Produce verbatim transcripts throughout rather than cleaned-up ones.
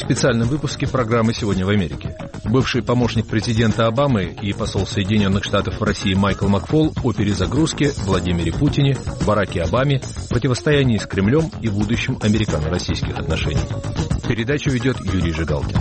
специальном выпуске программы «Сегодня в Америке». Бывший помощник президента Обамы и посол Соединенных Штатов в России Майкл Макфол о перезагрузке, Владимире Путине, Бараке Обаме, противостоянии с Кремлем и будущем американо-российских отношений. Передачу ведет Юрий Жигалкин.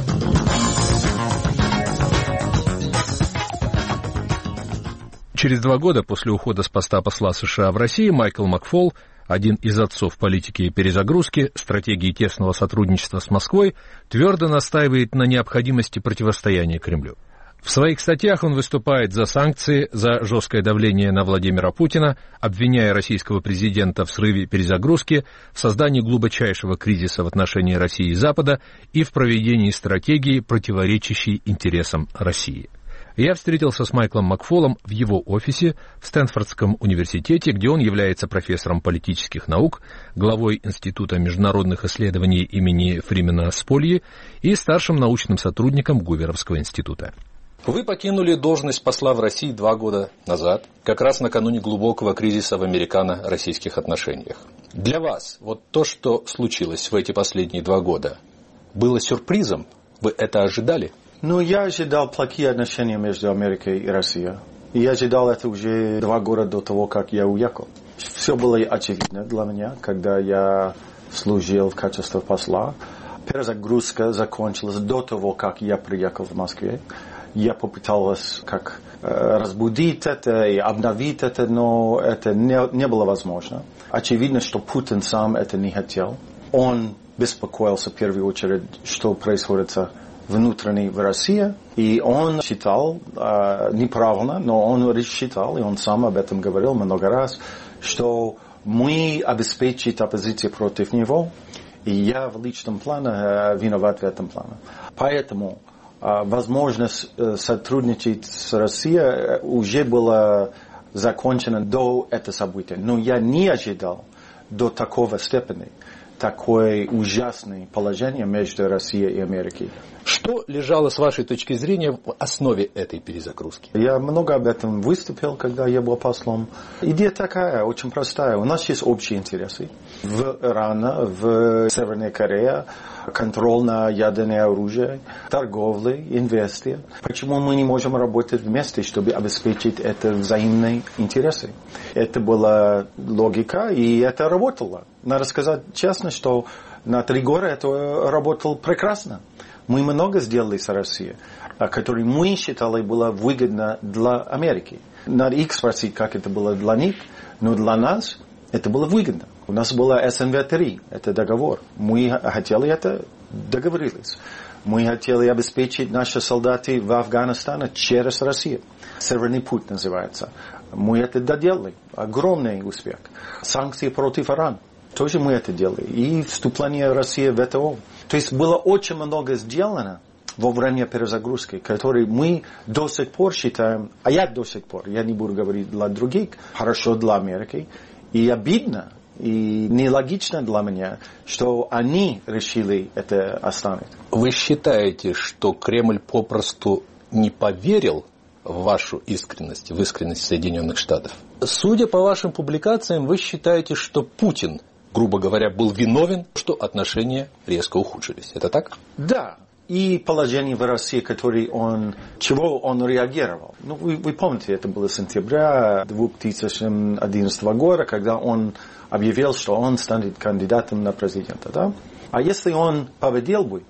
Через два года после ухода с поста посла США в России Майкл Макфол, один из отцов политики перезагрузки, стратегии тесного сотрудничества с Москвой, твердо настаивает на необходимости противостояния Кремлю. В своих статьях он выступает за санкции, за жесткое давление на Владимира Путина, обвиняя российского президента в срыве перезагрузки, в создании глубочайшего кризиса в отношении России и Запада и в проведении стратегии, противоречащей интересам России. Я встретился с Майклом Макфолом в его офисе в Стэнфордском университете, где он является профессором политических наук, главой Института международных исследований имени Фримена Спольи и старшим научным сотрудником Гуверовского института. Вы покинули должность посла в России два года назад, как раз накануне глубокого кризиса в американо-российских отношениях. Для вас вот то, что случилось в эти последние два года, было сюрпризом? Вы это ожидали? Ну, я ожидал плохие отношения между Америкой и Россией. И я ожидал это уже два года до того, как я уехал. Все было очевидно для меня, когда я служил в качестве посла. Перезагрузка закончилась до того, как я приехал в Москву. Я попытался как э, разбудить это и обновить это, но это не, не было возможно. Очевидно, что Путин сам это не хотел. Он беспокоился в первую очередь, что происходит внутренне в России, и он считал, э, неправильно, но он считал, и он сам об этом говорил много раз, что мы обеспечим оппозицию против него, и я в личном плане э, виноват в этом плане. Поэтому э, возможность э, сотрудничать с Россией уже была закончена до этого события, но я не ожидал до такого степени такое ужасное положение между Россией и Америкой. Что лежало, с вашей точки зрения, в основе этой перезагрузки? Я много об этом выступил, когда я был послом. Идея такая, очень простая. У нас есть общие интересы. В Иране, в Северной Корее, контроль на ядерное оружие, торговля, инвестиции. Почему мы не можем работать вместе, чтобы обеспечить это взаимные интересы? Это была логика, и это работало. Надо сказать честно, что на три года это работало прекрасно. Мы много сделали с Россией, которые мы считали было выгодно для Америки. Надо их спросить, как это было для них, но для нас это было выгодно. У нас было эс эн вэ три, это договор. Мы хотели это, договорились. Мы хотели обеспечить наши солдаты в Афганистане через Россию. Северный путь называется. Мы это доделали. Огромный успех. Санкции против Ирана. Тоже мы это делали. И вступление России в вэ тэ о. То есть было очень много сделано во время перезагрузки, которые мы до сих пор считаем, а я до сих пор, я не буду говорить для других, хорошо для Америки. И обидно, и нелогично для меня, что они решили это оставить. Вы считаете, что Кремль попросту не поверил в вашу искренность, в искренность Соединенных Штатов? Судя по вашим публикациям, вы считаете, что Путин, грубо говоря, был виновен, что отношения резко ухудшились. Это так? Да. И положение в России, который он, чего он реагировал. Ну, вы, вы помните, это было сентября две тысячи одиннадцатого года, когда он объявил, что он станет кандидатом на президента. Да? А если он победил бы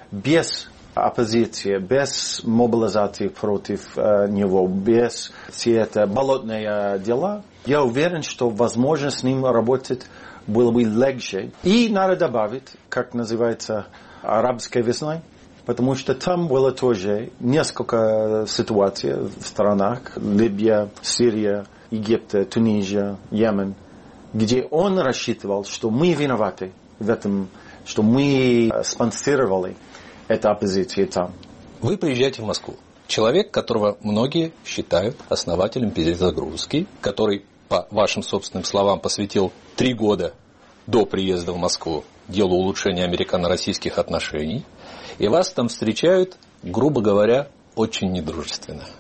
без оппозиции, без мобилизации против э, него, без все это болотные дела, я уверен, что возможно с ним работать было бы легче. И надо добавить, как называется, арабской весной, потому что там было тоже несколько ситуаций в странах, Либия, Сирия, Египет, Тунизия, Йемен, где он рассчитывал, что мы виноваты в этом, что мы спонсировали эту оппозицию там. Вы приезжаете в Москву. Человек, которого многие считают основателем перезагрузки, который, по вашим собственным словам, посвятил три года до приезда в Москву делу улучшения американо-российских отношений, и вас там встречают, грубо говоря, очень недружественно.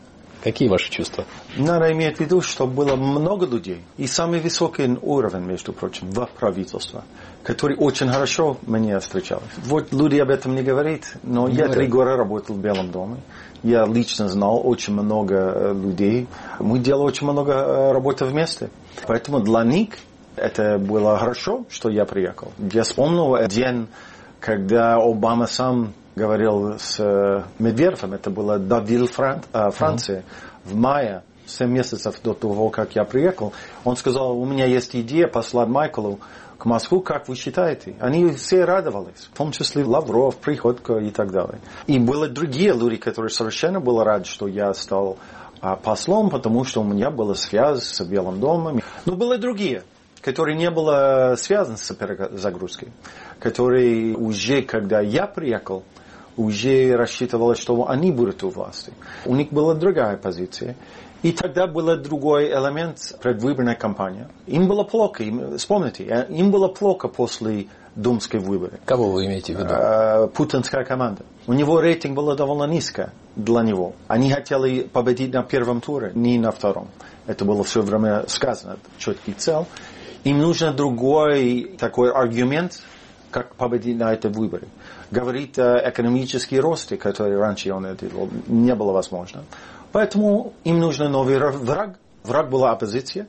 Какие ваши чувства? Надо иметь в виду, что было много людей, и самый высокий уровень, между прочим, в правительстве, который очень хорошо меня встречал. Вот люди об этом не говорят, но не я говорят. Три года работал в Белом доме. Я лично знал очень много людей. Мы делали очень много работы вместе. Поэтому для них это было хорошо, что я приехал. Я вспомнил день, когда Обама сам говорил с Медведевым, это было Давиль, Фран... Франция, mm-hmm. в мае, семь месяцев до того, как я приехал. Он сказал, у меня есть идея послать Майклу к Москву, как вы считаете? Они все радовались, в том числе Лавров, Приходько и так далее. И были другие люди, которые совершенно были рады, что я стал а, послом, потому что у меня была связь с Белым домом. Но были другие, которые не были связаны с перезагрузкой, которые уже, когда я приехал, уже рассчитывали, что они будут у власти. У них была другая позиция. И тогда был другой элемент предвыборной кампании. Им было плохо, им, вспомните, им было плохо после думской выборы. Кого вы имеете в виду? Путинская команда. У него рейтинг был довольно низкий для него. Они хотели победить на первом туре, не на втором. Это было все время сказано, четкий цель. Им нужен другой такой аргумент, как победить на этой выборе. Говорит о экономический рост, который раньше он это делал, не было возможно. Поэтому им нужен новый враг. Враг была оппозиция.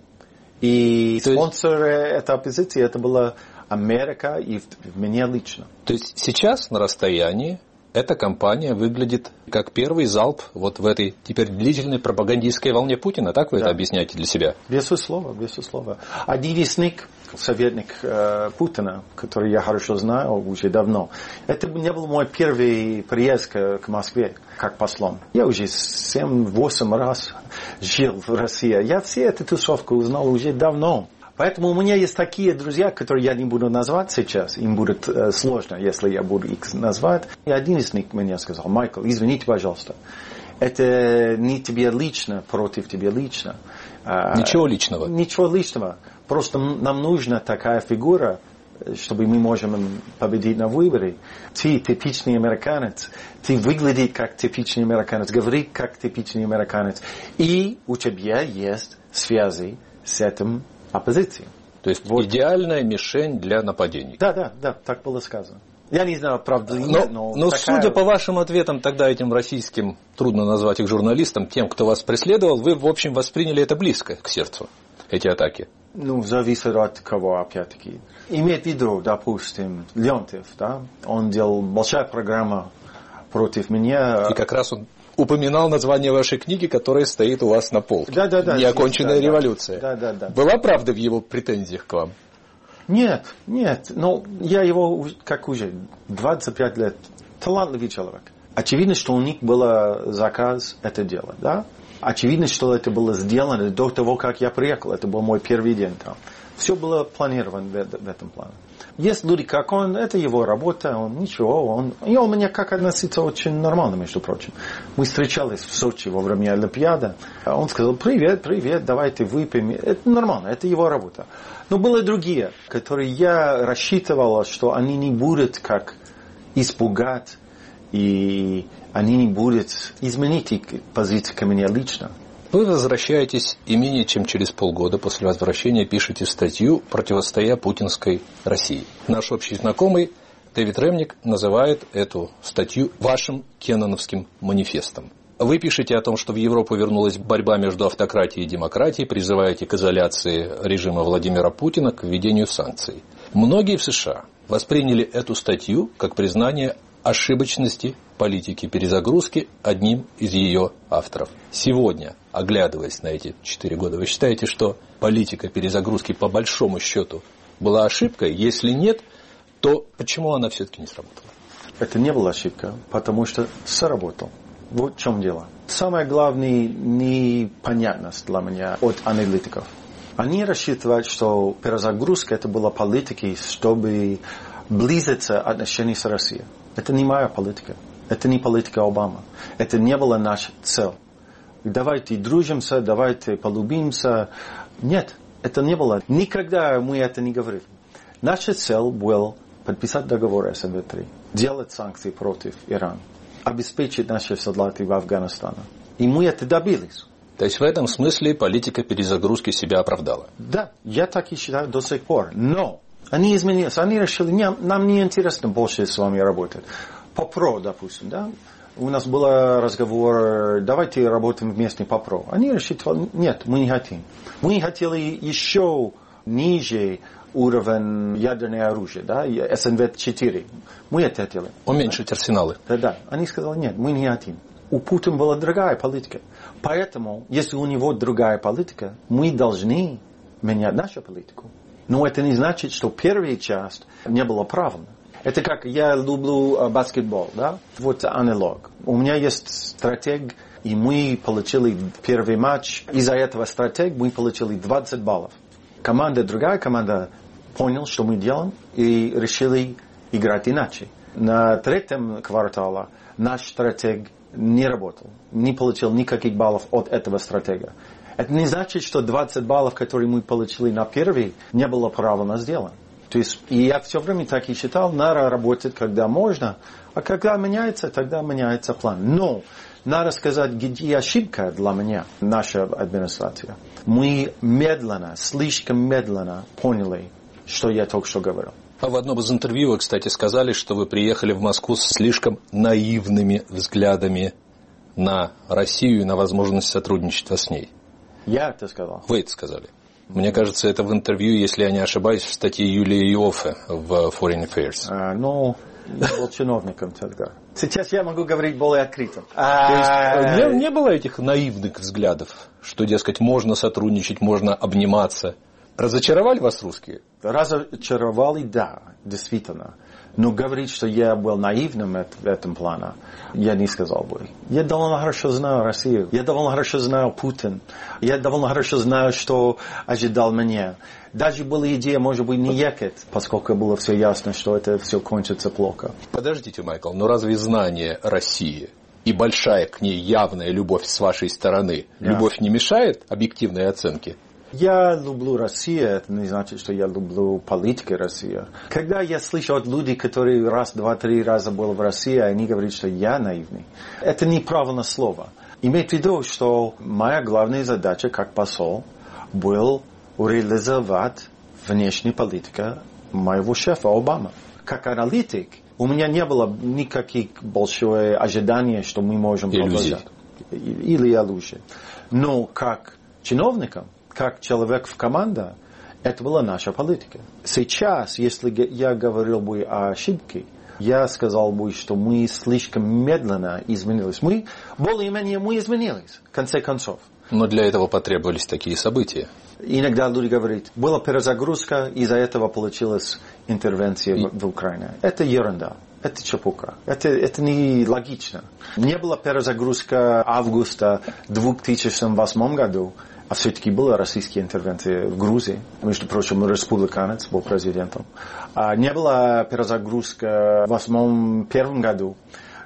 И то спонсоры есть... этой оппозиции это была Америка и меня лично. То есть сейчас на расстоянии эта кампания выглядит как первый залп вот в этой теперь длительной пропагандистской волне Путина. Так вы да. это объясняете для себя? Безусловно, безусловно. Один из них, советник э, Путина, который я хорошо знаю уже давно, это не был мой первый приезд к, к Москве как послом. Я уже семь-восемь раз жил в России. Я все эту тусовку узнал уже давно. Поэтому у меня есть такие друзья, которые я не буду назвать сейчас. Им будет э, сложно, если я буду их назвать. И один из них мне сказал: Майкл, извините, пожалуйста, это не тебе лично, против тебя лично. Ничего личного. Ничего личного. Просто нам нужна такая фигура, чтобы мы можем победить на выборе. Ты типичный американец. Ты выглядишь как типичный американец, говоришь как типичный американец. И у тебя есть связи с этим оппозиции. То есть вот. Идеальная мишень для нападений. Да, да, да, так было сказано. Я не знаю, правда или нет, но... Но такая... судя по вашим ответам тогда этим российским, трудно назвать их журналистам, тем, кто вас преследовал, вы, в общем, восприняли это близко к сердцу, эти атаки. Ну, зависит от кого, опять-таки. Имеет в виду, допустим, Леонтьев, да, он делал большая программа против меня. И как раз он упоминал название вашей книги, которая стоит у вас на полке. Да, да, да. «Неоконченная да, революция». Да, да, да. Была правда в его претензиях к вам? Нет, нет. Но я его, как уже, двадцать пять лет, талантливый человек. Очевидно, что у них был заказ это делать, да? Очевидно, что это было сделано до того, как я приехал. Это был мой первый день там. Все было планировано в, в этом плане. Есть люди, как он, это его работа, он ничего, он, и он меня как относится очень нормально, между прочим. Мы встречались в Сочи во время Олимпиады, он сказал: привет, привет, давайте выпьем. Это нормально, это его работа. Но были другие, которые я рассчитывал, что они не будут как испугать, и они не будут изменить их позицию ко мне лично. Вы возвращаетесь и менее чем через полгода после возвращения пишете статью, противостоя путинской России. Наш общий знакомый Дэвид Ремник называет эту статью вашим кенноновским манифестом. Вы пишете о том, что в Европу вернулась борьба между автократией и демократией, призываете к изоляции режима Владимира Путина, к введению санкций. Многие в США восприняли эту статью как признание ошибочности политики перезагрузки одним из ее авторов. Сегодня, оглядываясь на эти четыре года, вы считаете, что политика перезагрузки по большому счету была ошибкой? Если нет, то почему она все-таки не сработала? Это не была ошибка, потому что сработал. Вот в чем дело. Самое главное непонятность для меня от аналитиков. Они рассчитывают, что перезагрузка это была политикой, чтобы близиться отношения с Россией. Это не моя политика. Это не политика Обамы. Это не была наша цель. Давайте дружимся, давайте полюбимся. Нет, это не было. Никогда мы это не говорили. Наша цель была подписать договор эс эн вэ три, делать санкции против Ирана, обеспечить наши солдаты в Афганистане. И мы это добились. То есть в этом смысле политика перезагрузки себя оправдала? Да, я так и считаю до сих пор. Но они изменились, они решили, не, нам не интересно больше с вами работать. По ПРО, допустим, да? У нас был разговор, давайте работаем вместе по ПРО. Они решили, нет, мы не хотим. Мы хотели еще ниже уровень ядерного оружия, да, эс эн вэ четыре. Мы это хотели. Уменьшить арсеналы. Да, да. Они сказали, нет, мы не хотим. У Путина была другая политика. Поэтому, если у него другая политика, мы должны менять нашу политику. Но это не значит, что первая часть не была правильной. Это как я люблю баскетбол, да? Вот аналог. У меня есть стратег, и мы получили первый матч. Из-за этого стратег мы получили двадцать баллов. Команда, другая команда поняла, что мы делаем, и решили играть иначе. На третьем квартале наш стратег не работал, не получил никаких баллов от этого стратега. Это не значит, что двадцать баллов, которые мы получили на первый, не было правильно сделано. То есть, и я все время так и считал, надо работать, когда можно, а когда меняется, тогда меняется план. Но надо сказать, где ошибка для меня, наша администрация. Мы медленно, слишком медленно поняли, что я только что говорил. А в одном из интервью вы, кстати, сказали, что вы приехали в Москву с слишком наивными взглядами на Россию и на возможность сотрудничества с ней. Я это сказал. Вы это сказали. Мне кажется, это в интервью, если я не ошибаюсь, в статье Юлии Иоффе в Foreign Affairs. А, ну, я был чиновником тогда. Сейчас я могу говорить более открыто. То есть не, не было этих наивных взглядов, что, дескать, можно сотрудничать, можно обниматься. Разочаровали вас русские? Разочаровали, да, действительно. Но говорить, что я был наивным в этом плане, я не сказал бы. Я довольно хорошо знаю Россию. Я довольно хорошо знаю Путин. Я довольно хорошо знаю, что ожидал меня. Даже была идея, может быть, не ехать, поскольку было все ясно, что это все кончится плохо. Подождите, Майкл, но разве знание России и большая к ней явная любовь с вашей стороны, yeah. любовь не мешает объективной оценке? Я люблю Россию, это не значит, что я люблю политику России. Когда я слышу от людей, которые раз, два, три раза были в России, они говорят, что я наивный. Это неправильное слово. Имеет в виду, что моя главная задача как посол была реализовать внешнюю политику моего шефа Обамы. Как аналитик, у меня не было никаких больших ожиданий, что мы можем продолжать. Или иллюзий. Но как чиновникам, как человек в команде, это была наша политика. Сейчас, если я говорил бы о ошибке, я сказал бы, что мы слишком медленно изменились. Мы, более-менее, мы изменились, в конце концов. Но для этого потребовались такие события. Иногда люди говорят, была перезагрузка, из-за этого получилась интервенция И... в, в Украине. Это ерунда. Это чепуха. Это, это не логично. Не была перезагрузка августа две тысячи восьмом году, а все-таки была российская интервенция в Грузии. Между прочим, республиканец был президентом. А не была перезагрузка в восьмом первом году,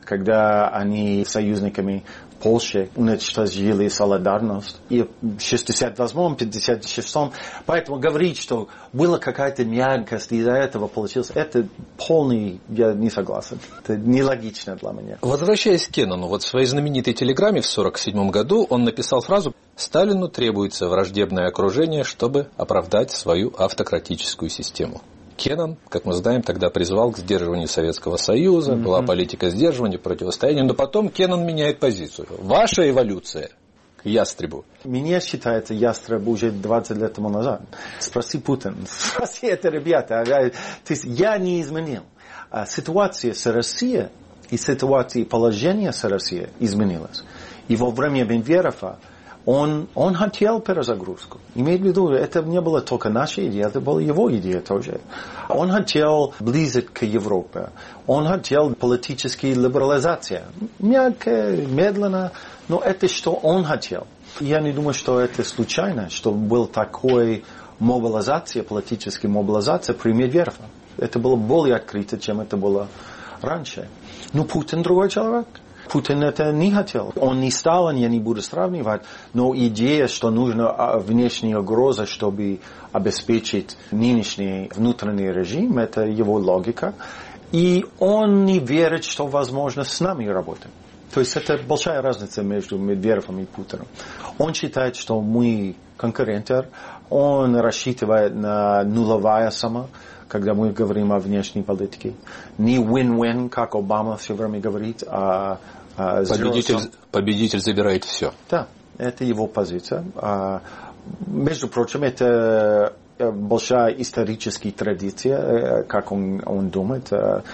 когда они с союзниками в Польше уничтожили солидарность. И в шестьдесят восьмом, пятьдесят шестом. Поэтому говорить, что была какая-то мягкость, из-за этого получилось, это полный, я не согласен. Это нелогично для меня. Возвращаясь к Кеннону, вот в своей знаменитой телеграмме в сорок седьмом году он написал фразу: «Сталину требуется враждебное окружение, чтобы оправдать свою автократическую систему». Кеннон, как мы знаем, тогда призвал к сдерживанию Советского Союза, mm-hmm. была политика сдерживания, противостояния, но потом Кеннон меняет позицию. Ваша эволюция к ястребу. Мне считается ястреб уже двадцать лет тому назад. Спроси Путин, спроси это ребята. То есть я не изменил. Ситуация с Россией и ситуация положения с Россией изменилась. И во время Менделеева Он, он хотел перезагрузку. Имеет в виду, это не была только наша идея, это была его идея тоже. Он хотел близок к Европе. Он хотел политической либерализации. Мягко, медленно, но это что он хотел. Я не думаю, что это случайно, что был такой мобилизация, политическая мобилизация при Медведеве. Это было более открыто, чем это было раньше. Но Путин другой человек. Путин это не хотел. Он не стал, я не буду сравнивать, но идея, что нужна внешняя угроза, чтобы обеспечить нынешний внутренний режим, это его логика. И он не верит, что возможно с нами работать. То есть это большая разница между Медведевым и Путиным. Он считает, что мы конкуренты, он рассчитывает на нулевая сумма, когда мы говорим о внешней политике. Не win-win, как Обама все время говорит, а, а победитель, победитель забирает все. Да, это его позиция. А, между прочим, это большая историческая традиция, как он, он думает.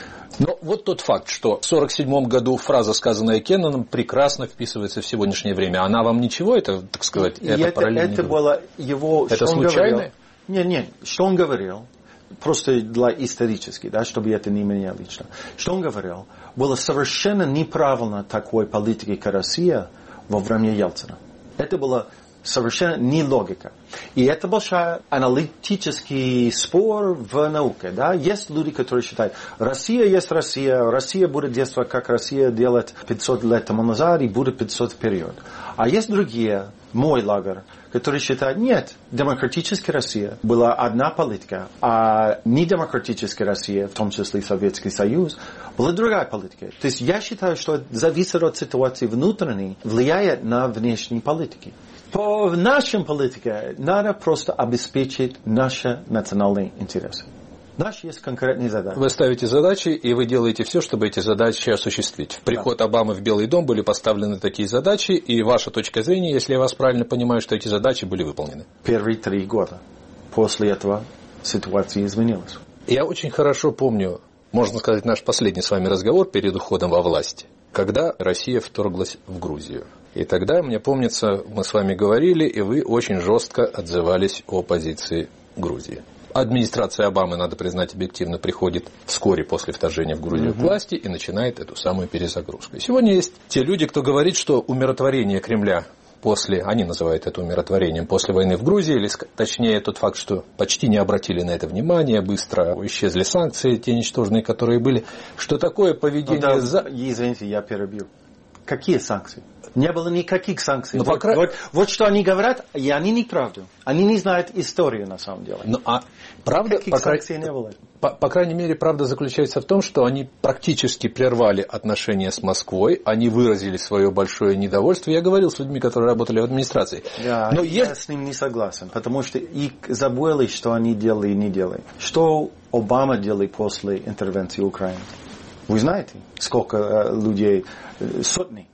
Но вот тот факт, что в сорок седьмом году фраза, сказанная Кенноном, прекрасно вписывается в сегодняшнее время. Она вам ничего, это, так сказать, это, это параллельно? Это было его... Это случайно? Нет, нет. Что он говорил, просто для исторически, да, чтобы это не меня лично. Что он говорил, было совершенно неправильно такой политики, как Россия во время Ельцина. Это было совершенно не логика. И это большой аналитический спор в науке. Да? Есть люди, которые считают, Россия есть Россия, Россия будет действовать, как Россия делает пятьсот лет тому назад и будет пятьсот вперед. А есть другие, мой лагерь, которые считают, нет, демократическая Россия была одна политика, а недемократическая Россия, в том числе Советский Союз, была другая политика. То есть я считаю, что это зависит от ситуации внутренней, влияет на внешние политики. По нашей политике надо просто обеспечить наши национальные интересы. Наши есть конкретные задачи. Вы ставите задачи, и вы делаете все, чтобы эти задачи осуществить. В приход да. Обамы в Белый дом были поставлены такие задачи, и ваша точка зрения, если я вас правильно понимаю, что эти задачи были выполнены. Первые три года. После этого ситуация изменилась. Я очень хорошо помню, можно сказать, наш последний с вами разговор перед уходом во власть, когда Россия вторглась в Грузию. И тогда, мне помнится, мы с вами говорили, и вы очень жестко отзывались о позиции Грузии. Администрация Обамы, надо признать, объективно приходит вскоре после вторжения в Грузию mm-hmm. к власти и начинает эту самую перезагрузку. И сегодня есть те люди, кто говорит, что умиротворение Кремля после, они называют это умиротворением, после войны в Грузии, или точнее тот факт, что почти не обратили на это внимания, быстро исчезли санкции, те ничтожные, которые были, что такое поведение... Ну, да, за... Извините, я перебью. Какие санкции? Не было никаких санкций. Но вот, пока... вот, вот что они говорят, и они не правду. Они не знают историю на самом деле. Ну, а правда, Каких по, санкций не было? По, по крайней мере, правда заключается в том, что они практически прервали отношения с Москвой, они выразили свое большое недовольство. Я говорил с людьми, которые работали в администрации. Да, Но я есть... с ним не согласен, потому что их забыли, что они делали и не делали. Что Обама делал после интервенции Украины? Вы знаете, сколько э, людей, э, сотни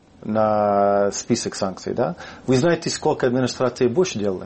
на список санкций, да? Вы знаете, сколько администрации Буш делали?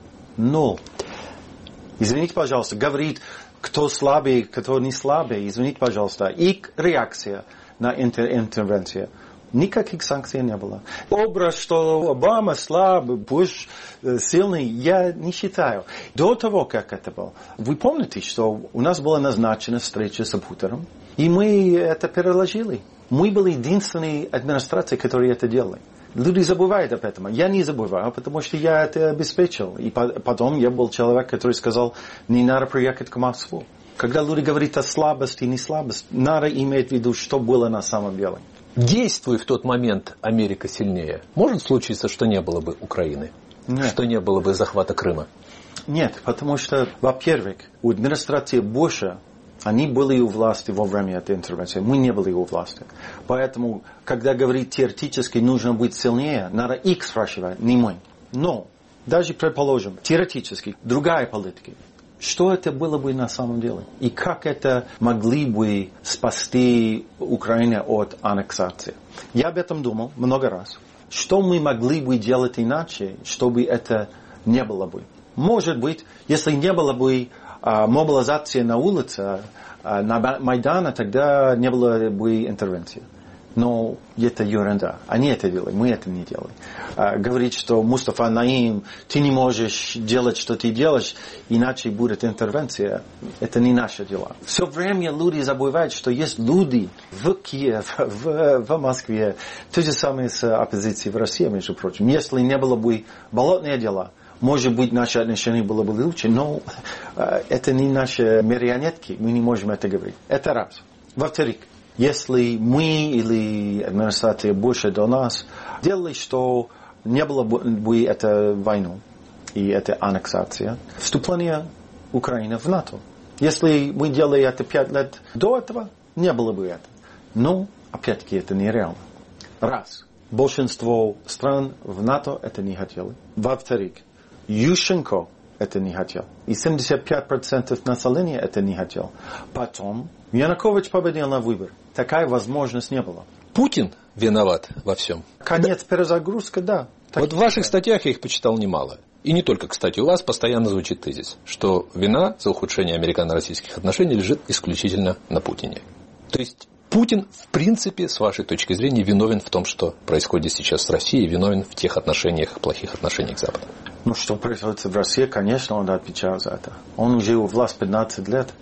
Ноль. Извините, пожалуйста, говорит, кто слабый, кто не слабый, извините, пожалуйста. Их реакция на интер- интервенцию. Никаких санкций не было. Образ, что Обама слабый, Буш сильный, я не считаю. До того, как это было, вы помните, что у нас была назначена встреча с Путиным, и мы это переложили. Мы были единственной администрацией, которая это делали. Люди забывают об этом. Я не забываю, потому что я это обеспечил. И потом я был человек, который сказал, не надо приехать к Москву. Когда люди говорят о слабости и не слабости, надо иметь в виду, что было на самом деле. Действуя в тот момент Америка сильнее, может случиться, что не было бы Украины? Нет. Что не было бы захвата Крыма? Нет, потому что, во-первых, у администрации Буша они были у власти во время этой интервенции. Мы не были у власти. Поэтому, когда говорит теоретически нужно быть сильнее, надо их спрашивать, не мы. Но, даже предположим, теоретически, другая политика. Что это было бы на самом деле? И как это могли бы спасти Украину от аннексации? Я об этом думал много раз. Что мы могли бы делать иначе, чтобы это не было бы? Может быть, если не было бы а, мобилизации на улице, а, на Майдане, тогда не было бы интервенции. Но это ерунда. Они это делали, мы это не делали. А, говорит, что Мустафа Наим, ты не можешь делать, что ты делаешь, иначе будет интервенция. Это не наши дела. Все время люди забывают, что есть люди в Киеве, в, в Москве. То же самое с оппозицией в России, между прочим. Если не было бы болотные дела, может быть, наши отношения было бы лучше, но э, это не наши марионетки, мы не можем это говорить. Это раз. Во-вторых, если мы или администрация Буша до нас делали, что не было бы этой войны и этой аннексации, вступление Украины в НАТО. Если мы делали это пять лет до этого, не было бы это. Но, опять-таки, это нереально. Раз. Большинство стран в НАТО это не хотели. Во-вторых, Ющенко это не хотел. И семьдесят пять процентов населения это не хотел. Потом Янукович победил на выборах. Такая возможность не было. Путин виноват во всем. Конец перезагрузка, да. Так вот в ваших статьях я их почитал немало. И не только, кстати, у вас постоянно звучит тезис, что вина за ухудшение американо-российских отношений лежит исключительно на Путине. То есть Путин, в принципе, с вашей точки зрения, виновен в том, что происходит сейчас с Россией, виновен в тех отношениях, плохих отношениях к Западу. Ну, что происходит в России, конечно, он отвечает за это. Он уже у власти пятнадцать лет.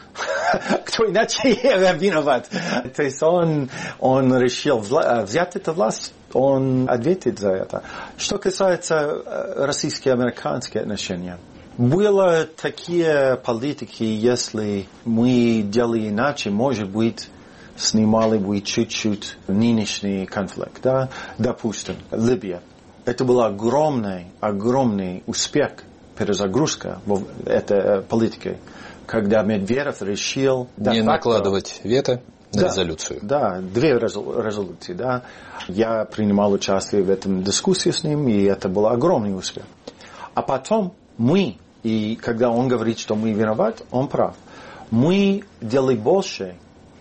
Кто иначе виноват? То есть он, он решил взять эту власть, он ответит за это. Что касается российско-американских отношений, были такие политики, если мы делали иначе, может быть, снимали бы чуть-чуть нынешний конфликт. Да? Допустим, Либия. Это был огромный, огромный успех, перезагрузка этой политики, когда Медведев решил... Не накладывать вето на да, резолюцию. Да, две резолюции. Да. Я принимал участие в этом дискуссии с ним, и это был огромный успех. А потом мы, и когда он говорит, что мы виноваты, он прав. Мы делали больше,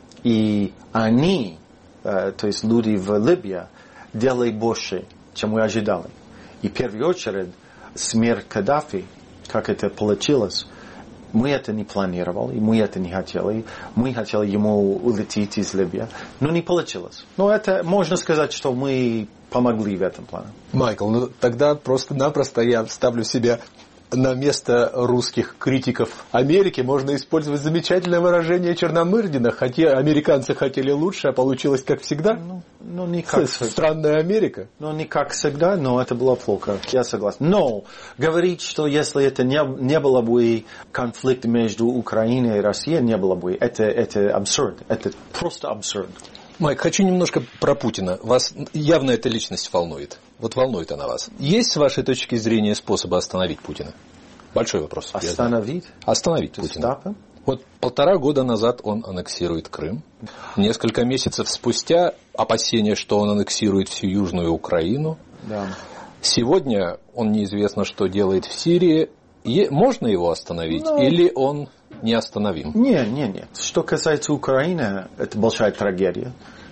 и они, э, то есть люди в Либии, делали больше, чем мы ожидали. И в первую очередь смерть Каддафи, как это получилось, мы это не планировали, мы это не хотели. Мы хотели ему улететь из Либии, но не получилось. Но это можно сказать, что мы помогли в этом плане. Майкл, ну тогда просто-напросто я ставлю себя на место русских критиков Америки. Можно использовать замечательное выражение Черномырдина. Хотя американцы хотели лучше, а получилось как всегда. Ну, ну не как странная Америка. Ну, не как всегда, но это было плохо. Я согласен. Но говорить, что если это не, не было бы конфликт между Украиной и Россией, не было бы, это, это абсурд. Это просто абсурд. Майк, хочу немножко про Путина. Вас явно эта личность волнует. Вот волнует она вас. Есть, с вашей точки зрения, способы остановить Путина? Большой вопрос. Остановить? Остановить Путина. Вот полтора года назад он аннексирует Крым. Несколько месяцев спустя опасения, что он аннексирует всю Южную Украину. Да. Сегодня он неизвестно, что делает в Сирии. И можно его остановить? Но... Или он неостановим? Нет, нет, нет. Что касается Украины, это большая трагедия.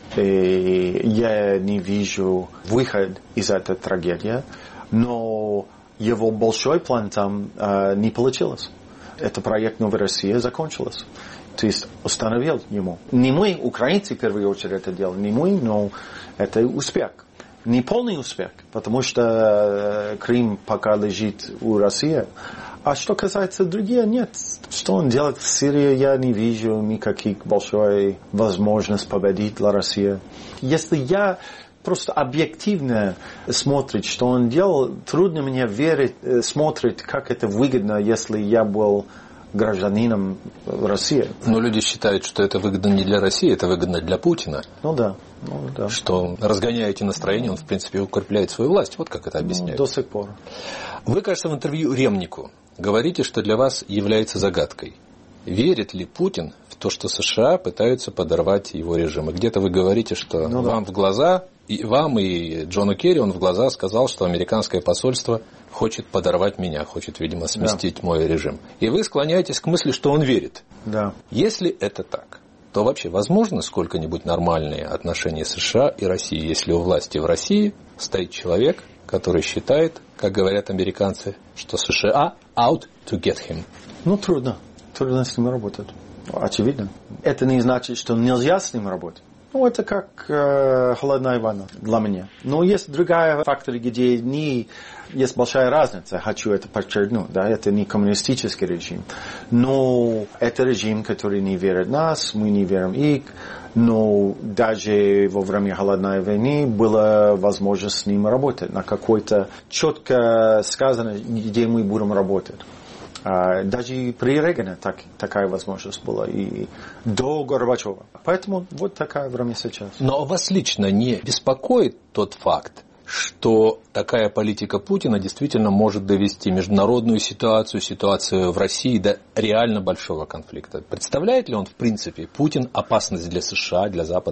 И я не вижу выход из этой трагедии. Но его большой план там э, не получилось. Этот проект «Новая Россия» закончился. То есть установил ему. Не мы, украинцы, в первую очередь это делали, не мы, но это успех. Не полный успех, потому что Крым пока лежит у России. А что касается других, нет. Что он делает в Сирии, я не вижу никаких большой возможностей победить для России. Если я просто объективно смотрю, что он делал, трудно мне верить, смотреть, как это выгодно, если я был гражданином России. Но люди считают, что это выгодно не для России, это выгодно для Путина. Ну да. Ну, да. Что, разгоняя эти настроения, он, в принципе, укрепляет свою власть. Вот как это объясняют. Ну, до сих пор. Вы, кажется, в интервью Ремнику говорите, что для вас является загадкой. Верит ли Путин в то, что США пытаются подорвать его режим? И где-то вы говорите, что ну, вам да. в глаза, и вам и Джону Керри, он в глаза сказал, что американское посольство хочет подорвать меня, хочет, видимо, сместить да. мой режим. И вы склоняетесь к мысли, что он верит. Да. Если это так, то вообще возможно сколько-нибудь нормальные отношения США и России, если у власти в России стоит человек, который считает, как говорят американцы, что США out to get him? Ну, трудно. Трудно с ним работать. Очевидно. Это не значит, что нельзя с ним работать. Ну, это как э, холодная ванна для меня. Но есть другие факторы, где не есть большая разница. Хочу это подчеркнуть. Да? Это не коммунистический режим. Но это режим, который не верит в нас, мы не верим в их. Но даже во время холодной войны была возможность с ним работать. На какой-то четко сказано, где мы будем работать. Даже при Рейгане так, такая возможность была и до Горбачева. Поэтому вот такое время сейчас. Но вас лично не беспокоит тот факт, что такая политика Путина действительно может довести международную ситуацию, ситуацию в России до реально большого конфликта? Представляет ли он, в принципе, Путин опасность для США, для Запада?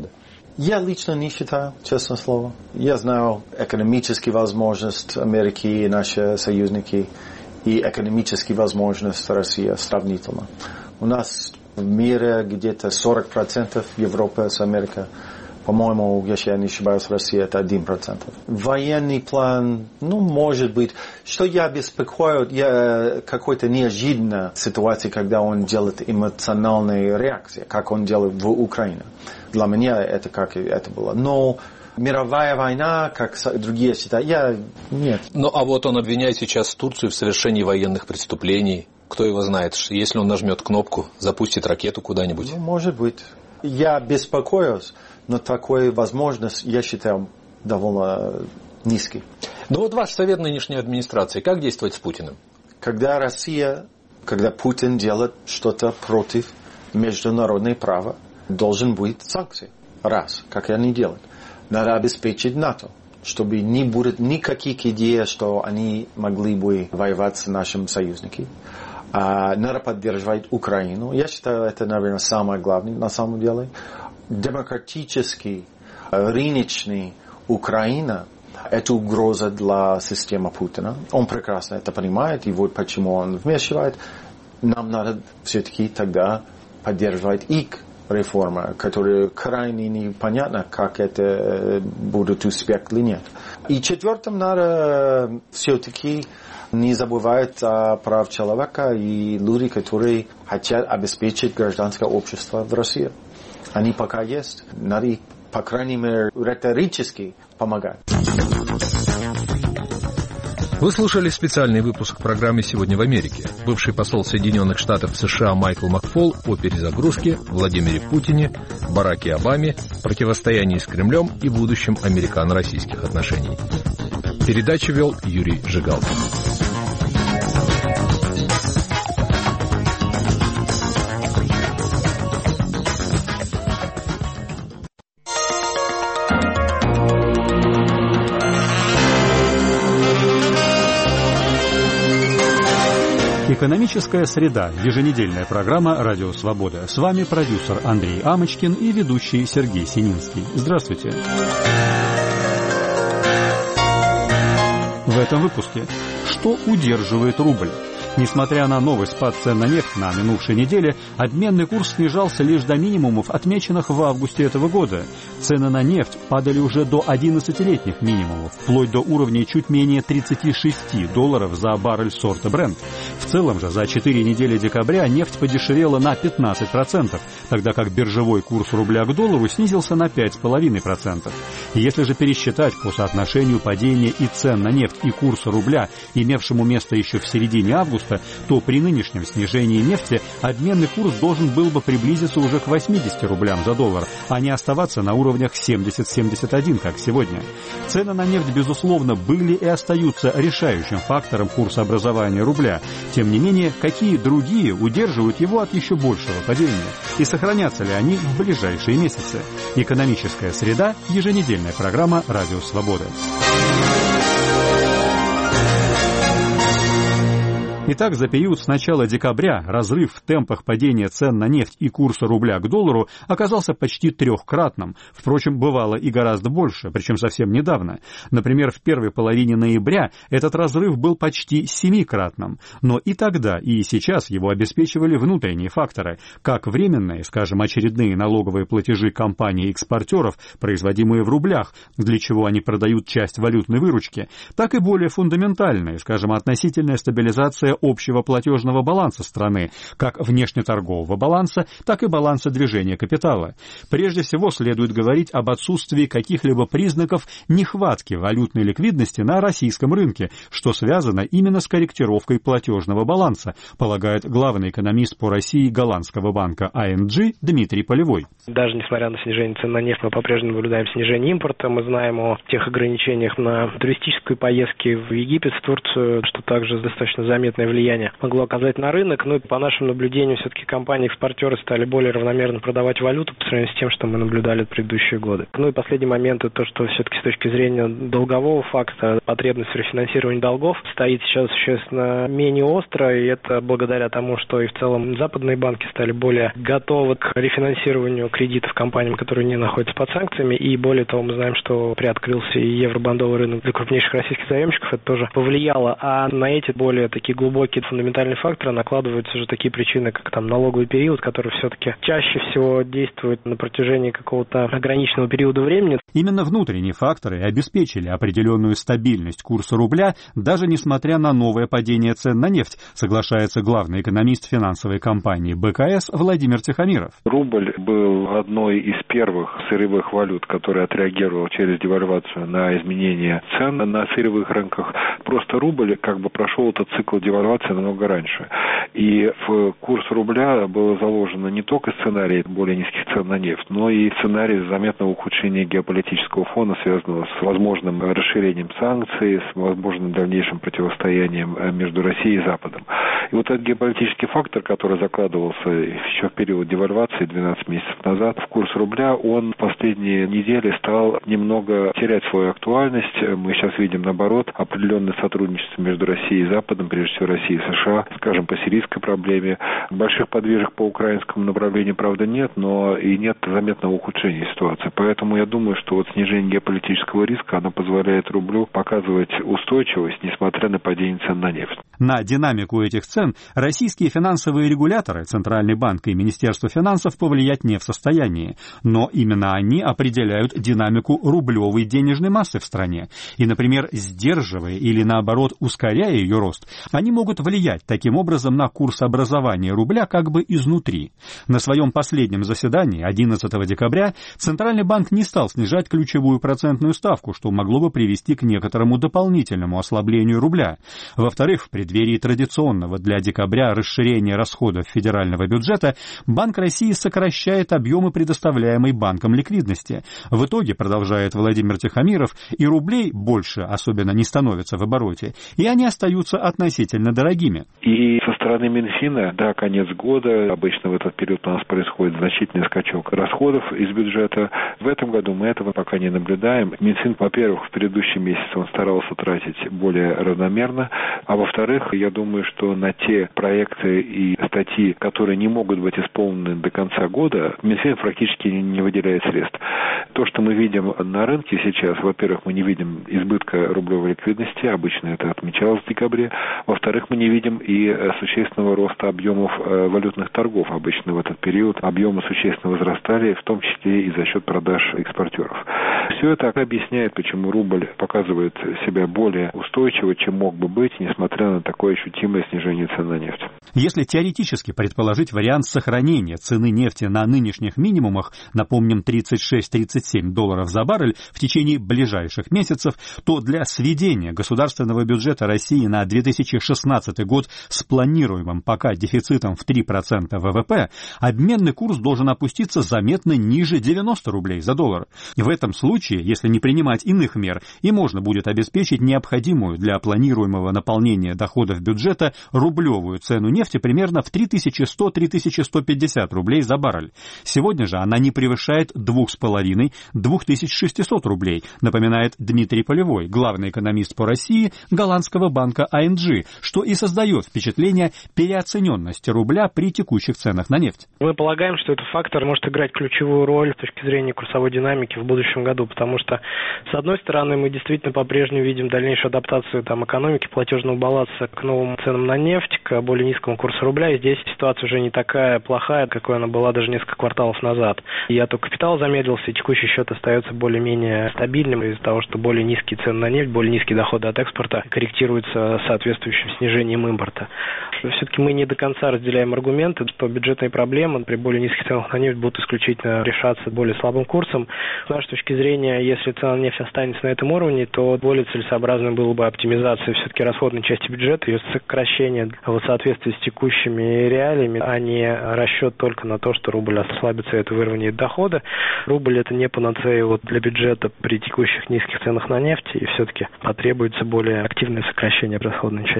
Я лично не считаю, честное слово. Я знаю экономические возможности Америки и наши союзники, и экономические возможности России сравнительно. У нас в мире где-то сорок процентов Европы с Америкой. По-моему, если я не ошибаюсь, Россия это один процент. Военный план, ну, может быть. Что я беспокою, я какой-то неожиданной ситуации, когда он делает эмоциональные реакции, как он делает в Украине. Для меня это как это было. Но мировая война, как другие считают, я нет. Ну, а вот он обвиняет сейчас Турцию в совершении военных преступлений. Кто его знает, если он нажмет кнопку, запустит ракету куда-нибудь? Ну, может быть. Я беспокоюсь, но такой возможность, я считаю, довольно низкий. Ну вот ваш совет нынешней администрации, как действовать с Путиным? Когда Россия, когда Путин делает что-то против международного права, должен быть санкции. Раз, как они делают. Надо обеспечить НАТО, чтобы не будет никаких идей, что они могли бы воевать с нашими союзниками. А надо поддерживать Украину. Я считаю, это, наверное, самое главное на самом деле. Демократический, рыночный Украина – это угроза для системы Путина. Он прекрасно это понимает, и вот почему он вмешивает. Нам надо все-таки тогда поддерживать их реформы, которые крайне непонятно, как это будет успех или нет. И четвертым, надо все-таки не забывать о правах человека и люди, которые хотят обеспечить гражданское общество в России. Они пока есть. Надо их, по крайней мере, риторически помогать. Вы слушали специальный выпуск программы «Сегодня в Америке». Бывший посол Соединенных Штатов США Майкл Макфол о перезагрузке, Владимире Путине, Бараке Обаме, противостоянии с Кремлем и будущем американо-российских отношений. Передачу вел Юрий Жигалкин. Экономическая среда. Еженедельная программа «Радио Свобода». С вами продюсер Андрей Амочкин и ведущий Сергей Сининский. Здравствуйте. В этом выпуске. Что удерживает рубль? Несмотря на новый спад цен на нефть на минувшей неделе, обменный курс снижался лишь до минимумов, отмеченных в августе этого года. Цены на нефть падали уже до одиннадцатилетних минимумов, вплоть до уровней чуть менее тридцать шесть долларов за баррель сорта Brent. В целом же за четыре недели декабря нефть подешевела на пятнадцать процентов, тогда как биржевой курс рубля к доллару снизился на пять целых пять десятых процента. Если же пересчитать по соотношению падения и цен на нефть и курса рубля, имевшему место еще в середине августа, то при нынешнем снижении нефти обменный курс должен был бы приблизиться уже к восьмидесяти рублям за доллар, а не оставаться на уровнях семьдесят — семьдесят один, как сегодня. Цены на нефть, безусловно, были и остаются решающим фактором курсообразования рубля. Тем не менее, какие другие удерживают его от еще большего падения? И сохранятся ли они в ближайшие месяцы? Экономическая среда. Еженедельная программа «Радио Свобода». Итак, за период с начала декабря разрыв в темпах падения цен на нефть и курса рубля к доллару оказался почти трехкратным. Впрочем, бывало и гораздо больше, причем совсем недавно. Например, в первой половине ноября этот разрыв был почти семикратным. Но и тогда, и сейчас его обеспечивали внутренние факторы, как временные, скажем, очередные налоговые платежи компаний-экспортеров, производимые в рублях, для чего они продают часть валютной выручки, так и более фундаментальные, скажем, относительная стабилизация общего платежного баланса страны, как внешнеторгового баланса, так и баланса движения капитала. Прежде всего следует говорить об отсутствии каких-либо признаков нехватки валютной ликвидности на российском рынке, что связано именно с корректировкой платежного баланса, полагает главный экономист по России голландского банка ай эн джи Дмитрий Полевой. Даже несмотря на снижение цен на нефть, мы по-прежнему наблюдаем снижение импорта. Мы знаем о тех ограничениях на туристические поездки в Египет, в Турцию, что также достаточно заметно положительное влияние могло оказать на рынок. Но по нашим наблюдениям, все-таки компании-экспортеры стали более равномерно продавать валюту по сравнению с тем, что мы наблюдали в предыдущие годы. Ну и последний момент, это то, что все-таки с точки зрения долгового факта потребность в рефинансировании долгов стоит сейчас существенно менее остро, и это благодаря тому, что и в целом западные банки стали более готовы к рефинансированию кредитов компаниям, которые не находятся под санкциями, и более того, мы знаем, что приоткрылся и евробондовый рынок для крупнейших российских заемщиков, это тоже повлияло, а на эти более такие глубокие фундаментальные факторы накладываются уже такие причины, как там налоговый период, который все-таки чаще всего действует на протяжении какого-то ограниченного периода времени. Именно внутренние факторы обеспечили определенную стабильность курса рубля, даже несмотря на новое падение цен на нефть, соглашается главный экономист финансовой компании бэ ка эс Владимир Тихомиров. Рубль был одной из первых сырьевых валют, которая отреагировала через девальвацию на изменение цен на сырьевых рынках. Просто рубль как бы прошел этот цикл девальвации намного раньше. И в курс рубля было заложено не только сценарий более низких цен на нефть, но и сценарий заметного ухудшения геополитического фона, связанного с возможным расширением санкций, с возможным дальнейшим противостоянием между Россией и Западом. И вот этот геополитический фактор, который закладывался еще в период девальвации двенадцать месяцев назад в курс рубля, он в последние недели стал немного терять свою актуальность. Мы сейчас видим, наоборот, определенное сотрудничество между Россией и Западом, прежде всего Россией и США, скажем, по сирийской проблеме. Больших подвижек по украинскому направлению, правда, нет, но и нет заметного ухудшения ситуации. Поэтому я думаю, что вот снижение геополитического риска, оно позволяет рублю показывать устойчивость, несмотря на падение цен на нефть. На динамику этих цен российские финансовые регуляторы, Центральный банк и Министерство финансов, повлиять не в состоянии. Но именно они определяют динамику рублевой денежной массы в стране. И, например, сдерживая или, наоборот, ускоряя ее рост, они могут влиять таким образом на курс образования рубля как бы изнутри. На своем последнем заседании одиннадцатого декабря Центральный банк не стал снижать ключевую процентную ставку, что могло бы привести к некоторому дополнительному ослаблению рубля. Во-вторых, в преддверии традиционного для декабря расширения расходов федерального бюджета, Банк России сокращает объемы предоставляемой банком ликвидности. В итоге, продолжает Владимир Тихомиров, и рублей больше особенно не становится в обороте, и они остаются относительно дорогими. И со стороны Минфина, да, конец года, обычно в этот период у нас происходит значительный скачок расходов из бюджета. В этом году мы этого пока не наблюдаем. Минфин, во-первых, в предыдущем месяце он старался тратить более равномерно, а во-вторых, я думаю, что на те проекты и статьи, которые не могут быть исполнены до конца года, Минфин практически не выделяет средств. То, что мы видим на рынке сейчас, во-первых, мы не видим избытка рублевой ликвидности, обычно это отмечалось в декабре. Во-вторых, мы не видим и существенного роста объемов валютных торгов. Обычно в этот период объемы существенно возрастали, в том числе и за счет продаж экспортеров. Все это объясняет, почему рубль показывает себя более устойчиво, чем мог бы быть, несмотря на такое ощутимое снижение цен на нефть. Если теоретически предположить вариант сохранения цены нефти на нынешних минимумах, напомним, тридцать шесть - тридцать семь долларов за баррель в течение ближайших месяцев, то для сведения государственного бюджета России на две тысячи шестнадцатый год с планируемым пока дефицитом в три процента вэ вэ пэ обменный курс должен опуститься заметно ниже девяноста рублей за доллар. В этом случае, если не принимать иных мер, и можно будет обеспечить необходимую для планируемого наполнения доходов бюджета рублевую цену нефти примерно в три тысячи сто - три тысячи сто пятьдесят рублей за баррель. Сегодня же она не превышает двух с половиной - двух тысяч шестисот рублей, напоминает Дмитрий Полевой, главный экономист по России голландского банка а эн джи, что и создает впечатление переоцененности рубля при текущих ценах на нефть. Мы полагаем, что этот фактор может играть ключевую роль с точки зрения курсовой динамики в будущем году, потому что, с одной стороны, мы действительно по-прежнему видим дальнейшую адаптацию там, экономики, платежного баланса к новым ценам на нефть, к более низкому курсу рубля, и здесь ситуация уже не такая плохая, какой она была даже несколько кварталов назад. И отток капитала замедлился, и текущий счет остается более-менее стабильным из-за того, что более низкие цены на нефть, более низкие доходы от экспорта корректируются соответствующим снижением импорта. Все-таки мы не до конца разделяем аргументы, что бюджетные проблемы при более низких ценах на нефть будут исключительно решаться более слабым курсом. С нашей точки зрения, если цена на нефть останется на этом уровне, то более целесообразной было бы оптимизация все-таки расходной части бюджета, ее сокращение в соответствии с текущими реалиями, а не расчет только на то, что рубль ослабится, это выровняет доходы. Рубль это не панацея вот для бюджета при текущих низких ценах на нефть, и все-таки потребуется более активное сокращение расходной части.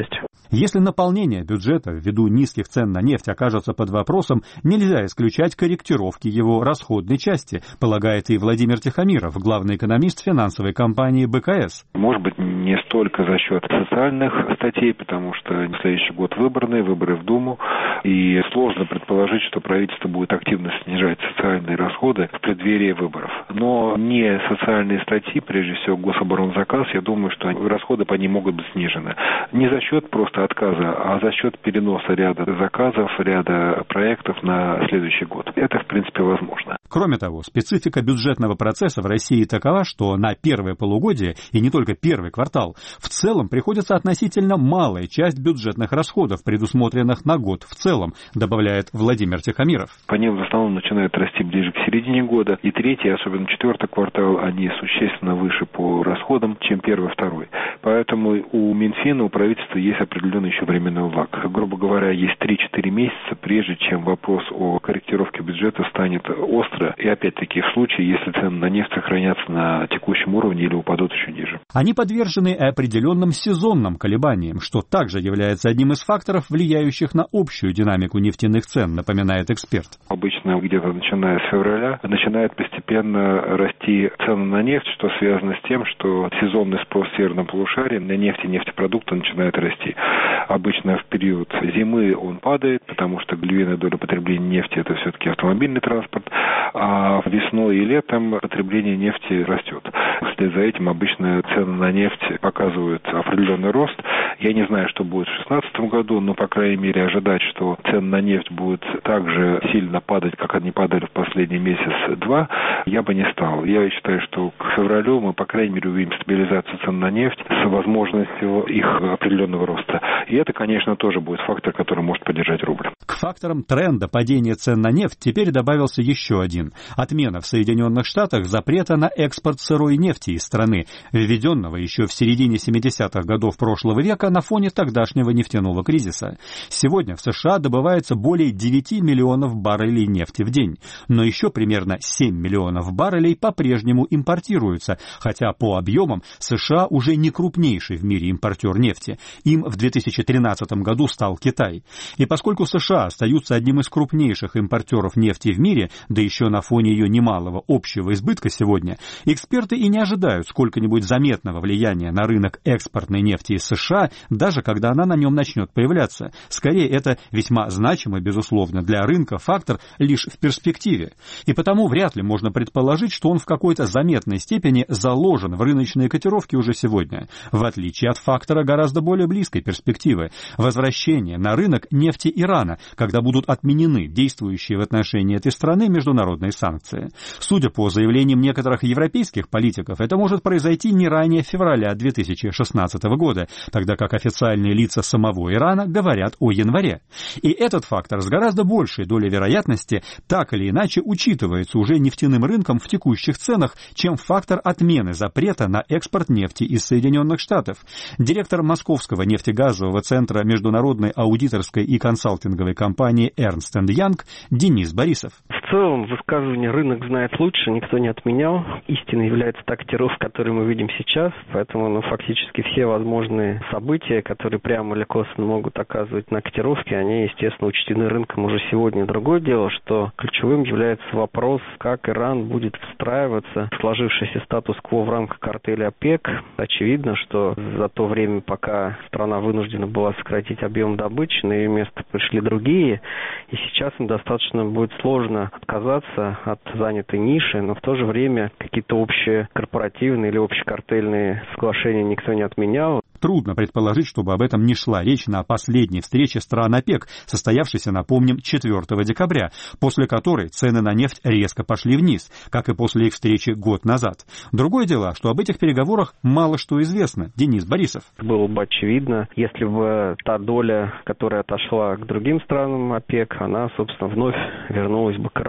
Если наполнение бюджета ввиду низких цен на нефть окажется под вопросом, нельзя исключать корректировки его расходной части, полагает и Владимир Тихомиров, главный экономист финансовой компании бэ ка эс. Может быть, не столько за счет социальных статей, потому что в следующий год выборные, выборы в Думу, и сложно предположить, что правительство будет активно снижать социальные расходы в преддверии выборов. Но не социальные статьи, прежде всего гособоронзаказ, я думаю, что расходы по ним могут быть снижены. Не за счет просто отказа, а за счет переноса ряда заказов, ряда проектов на следующий год. Это, в принципе, возможно. Кроме того, специфика бюджетного процесса в России такова, что на первое полугодие, и не только первый квартал, в целом приходится относительно малая часть бюджетных расходов, предусмотренных на год в целом, добавляет Владимир Тихомиров. Они в основном начинают расти ближе к середине года, и третий, особенно четвертый квартал, они существенно выше по расходам, чем первый, второй. Поэтому у Минфина, у правительства есть определенный еще временной лаг. Грубо говоря, есть три-четыре месяца, прежде чем вопрос о корректировке бюджета станет остро, и опять-таки в случае, если цены на нефть сохранятся на текущем уровне или упадут еще ниже. Они подвержены определенным сезонным колебаниям, что также является одним из факторов, влияющих на общую динамику нефтяных цен, напоминает эксперт. Обычно где-то начиная с февраля начинает постепенно расти цены на нефть, что связано с тем, что сезонный спрос в северном полушарии на нефть и нефтепродукты начинает расти. Обычно в период зимы он падает, потому что львиная доля потребления нефти – это все-таки автомобильный транспорт, а весной и летом потребление нефти растет. Вслед за этим обычно цены на нефть показывают определенный рост. Я не знаю, что будет в две тысячи шестнадцатом году, но, по крайней мере, ожидать, что цены на нефть будут так же сильно падать, как они падали в последний месяц-два, я бы не стал. Я считаю, что к февралю мы, по крайней мере, увидим стабилизацию цен на нефть с возможностью их определенного роста. И это, конечно, тоже будет фактор, который может поддержать рубль. К факторам тренда падения цен на нефть теперь добавился еще один. Отмена в Соединенных Штатах запрета на экспорт сырой нефти из страны, введенного еще в середине семидесятых годов прошлого века на фоне тогдашнего нефтяного кризиса. Сегодня в США добывается более девяти миллионов баррелей нефти в день, но еще примерно семь миллионов баррелей по-прежнему импортируются, хотя по объемам США уже не крупнейший в мире импортер нефти. Им в две тысячи тринадцатом году стал Китай. И поскольку США остаются одним из крупнейших импортеров нефти в мире, да еще на фоне ее немалого общего избытка сегодня, эксперты и не ожидают сколько-нибудь заметного влияния на рынок экспортной нефти из США, даже когда она на нем начнет появляться. Скорее, это весьма значимый, безусловно, для рынка фактор лишь в перспективе. И потому вряд ли можно предположить, что он в какой-то заметной степени заложен в рыночные котировки уже сегодня, в отличие от фактора гораздо более близкой перспективы – возвращения на рынок нефти Ирана, когда будут отменены действующие в отношении этой страны международные санкции. Судя по заявлениям некоторых европейских политиков, это может произойти не ранее февраля две тысячи шестнадцатого года, тогда как официальные лица самого Ирана говорят о январе. И этот фактор с гораздо большей долей вероятности так или иначе учитывается уже нефтяным рынком в текущих ценах, чем фактор отмены запрета на экспорт нефти из Соединенных Штатов. Директор Московского нефтегазового центра международной аудиторской и консалтинговой компании Ernst энд Young Денис Борисов. В целом, высказывание «рынок знает лучше» никто не отменял. Истиной является та котировка, которую мы видим сейчас, поэтому ну, фактически все возможные события, которые прямо или косвенно могут оказывать на котировке, они, естественно, учтены рынком уже сегодня. Другое дело, что ключевым является вопрос, как Иран будет встраиваться в сложившийся статус-кво в рамках картеля ОПЕК. Очевидно, что за то время, пока страна вынуждена была сократить объем добычи, на ее место пришли другие, и сейчас им достаточно будет сложно отказаться от занятой ниши, но в то же время какие-то общие корпоративные или общекартельные соглашения никто не отменял. Трудно предположить, чтобы об этом не шла речь на последней встрече стран ОПЕК, состоявшейся, напомним, четвёртого декабря, после которой цены на нефть резко пошли вниз, как и после их встречи год назад. Другое дело, что об этих переговорах мало что известно. Денис Борисов. Было бы очевидно, если бы та доля, которая отошла к другим странам ОПЕК, она, собственно, вновь вернулась бы к Ирану.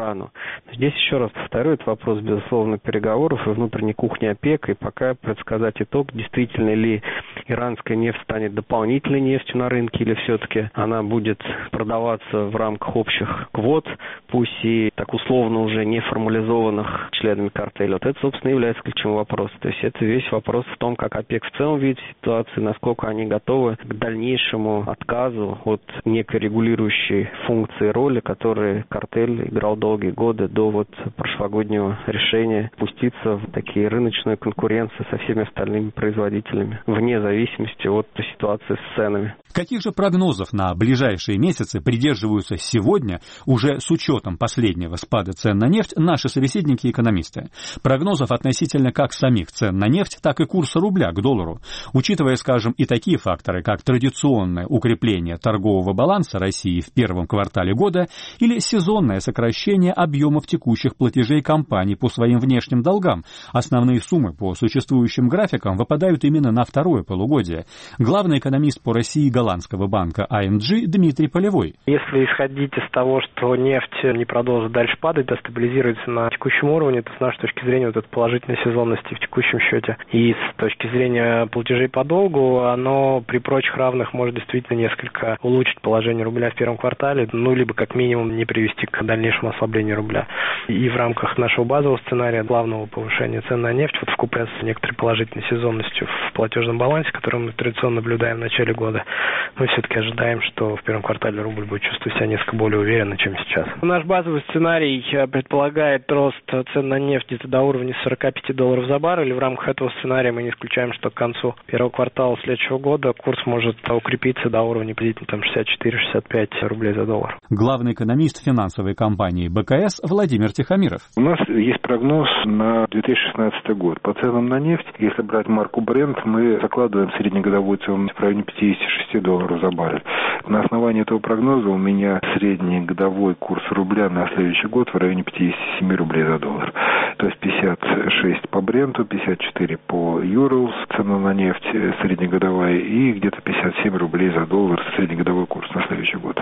Ирану. Здесь еще раз повторю, это вопрос, безусловно, переговоров и внутренней кухни ОПЕК, и пока предсказать итог, действительно ли иранская нефть станет дополнительной нефтью на рынке, или все-таки она будет продаваться в рамках общих квот, пусть и так условно уже не формализованных членами картеля. Вот это, собственно, является ключевым вопросом. То есть это весь вопрос в том, как ОПЕК в целом видит ситуацию, насколько они готовы к дальнейшему отказу от некой регулирующей функции роли, которую картель играл долгие годы до вот прошлогоднего решения пуститься в такие рыночную конкуренцию со всеми остальными производителями, вне зависимости от ситуации с ценами. Каких же прогнозов на ближайшие месяцы придерживаются сегодня, уже с учетом последнего спада цен на нефть, наши собеседники-экономисты? Прогнозов относительно как самих цен на нефть, так и курса рубля к доллару. Учитывая, скажем, и такие факторы, как традиционное укрепление торгового баланса России в первом квартале года или сезонное сокращение объемов текущих платежей компаний по своим внешним долгам. Основные суммы по существующим графикам выпадают именно на второе полугодие. Главный экономист по России голландского банка ай эм джи Дмитрий Полевой. Если исходить из того, что нефть не продолжит дальше падать, а стабилизируется на текущем уровне, то с нашей точки зрения вот эта положительной сезонности в текущем счете и с точки зрения платежей по долгу, оно при прочих равных может действительно несколько улучшить положение рубля в первом квартале, ну, либо как минимум не привести к дальнейшему ослаблению рубля. И в рамках нашего базового сценария главного повышения цен на нефть, вот вкупе с некоторой положительной сезонностью в платежном балансе, который мы традиционно наблюдаем в начале года, мы все-таки ожидаем, что в первом квартале рубль будет чувствовать себя несколько более уверенно, чем сейчас. Наш базовый сценарий предполагает рост цен на нефть где-то до уровня сорок пять долларов за баррель. В рамках этого сценария мы не исключаем, что к концу первого квартала следующего года курс может укрепиться до уровня приблизительно там шестьдесят четыре - шестьдесят пять рублей за доллар. Главный экономист финансовой компании бэ ка эс Владимир Тихомиров. У нас есть прогноз на две тысячи шестнадцатый год. По ценам на нефть, если брать марку Brent, мы закладываем среднегодовую цену в районе пятьдесят шесть долларов за баррель. На основании этого прогноза у меня средний годовой курс рубля на следующий год в районе пятьдесят семь рублей за доллар. То есть пятьдесят шесть по Бренту, пятьдесят четыре по Urals, цена на нефть среднегодовая, и где-то пятьдесят семь рублей за доллар среднегодовой курс на следующий год.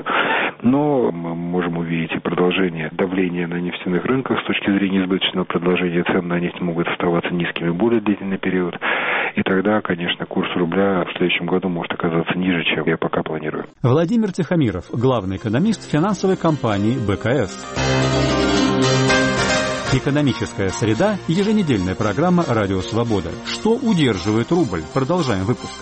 Но мы можем увидеть и продолжение давления на нефтяных рынках с точки зрения избыточного предложения. Цены на нефть могут оставаться низкими более длительный период. И тогда, конечно, курс рубля в следующем году может оказаться ниже, чем я пока планирую. Владимир Тихомиров, главный экономист финансовой компании бэ ка эс. Экономическая среда – еженедельная программа «Радио Свобода». Что удерживает рубль? Продолжаем выпуск.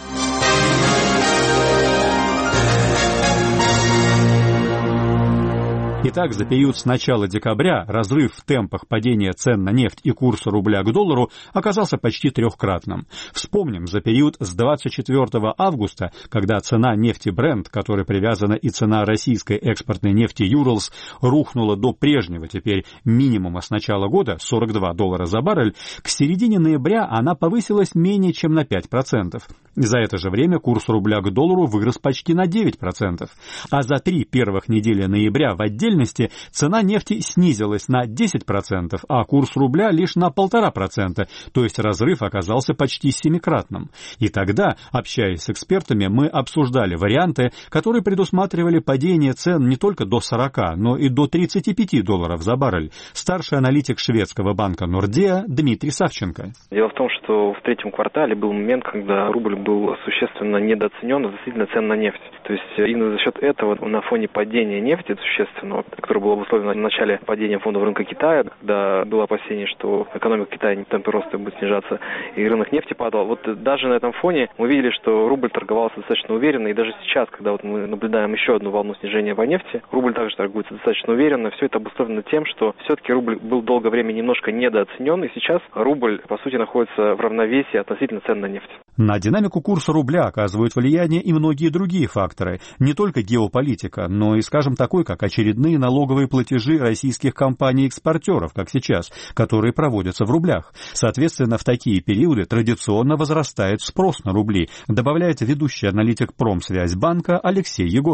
Итак, за период с начала декабря разрыв в темпах падения цен на нефть и курса рубля к доллару оказался почти трехкратным. Вспомним, за период с двадцать четвёртого августа, когда цена нефти Brent, к которой привязана и цена российской экспортной нефти Urals, рухнула до прежнего теперь минимума с начала года сорок два доллара за баррель, к середине ноября она повысилась менее чем на пять процентов. За это же время курс рубля к доллару вырос почти на девять процентов. А за три первых недели ноября в отдельности цена нефти снизилась на десять процентов, а курс рубля лишь на полтора процента, то есть разрыв оказался почти семикратным. И тогда, общаясь с экспертами, мы обсуждали варианты, которые предусматривали падение цен не только до сорока, но и до тридцати пяти долларов за баррель. Старший аналитик шведского банка Nordea Дмитрий Савченко. Дело в том, что в третьем квартале был момент, когда рубль был существенно недооценен относительно цен на нефть. То есть именно за счет этого на фоне падения нефти существенного, которое было обусловлено в начале падения фондов рынка Китая, когда было опасение, что экономика Китая темпы роста будет снижаться и рынок нефти падал. Вот даже на этом фоне мы видели, что рубль торговался достаточно уверенно, и даже сейчас, когда вот мы наблюдаем еще одну волну снижения по нефти, рубль также торгуется достаточно уверенно. Все это обусловлено тем, что все-таки рубль был долгое время немножко недооценен, и сейчас рубль, по сути, находится в равновесии относительно цен на нефть. На динамику курса рубля оказывают влияние и многие другие факторы, не только геополитика, но и, скажем, такой, как очередные налоговые платежи российских компаний-экспортеров, как сейчас, которые проводятся в рублях. Соответственно, в такие периоды традиционно возрастает спрос на рубли, добавляет ведущий аналитик Промсвязьбанка Алексей Егоров.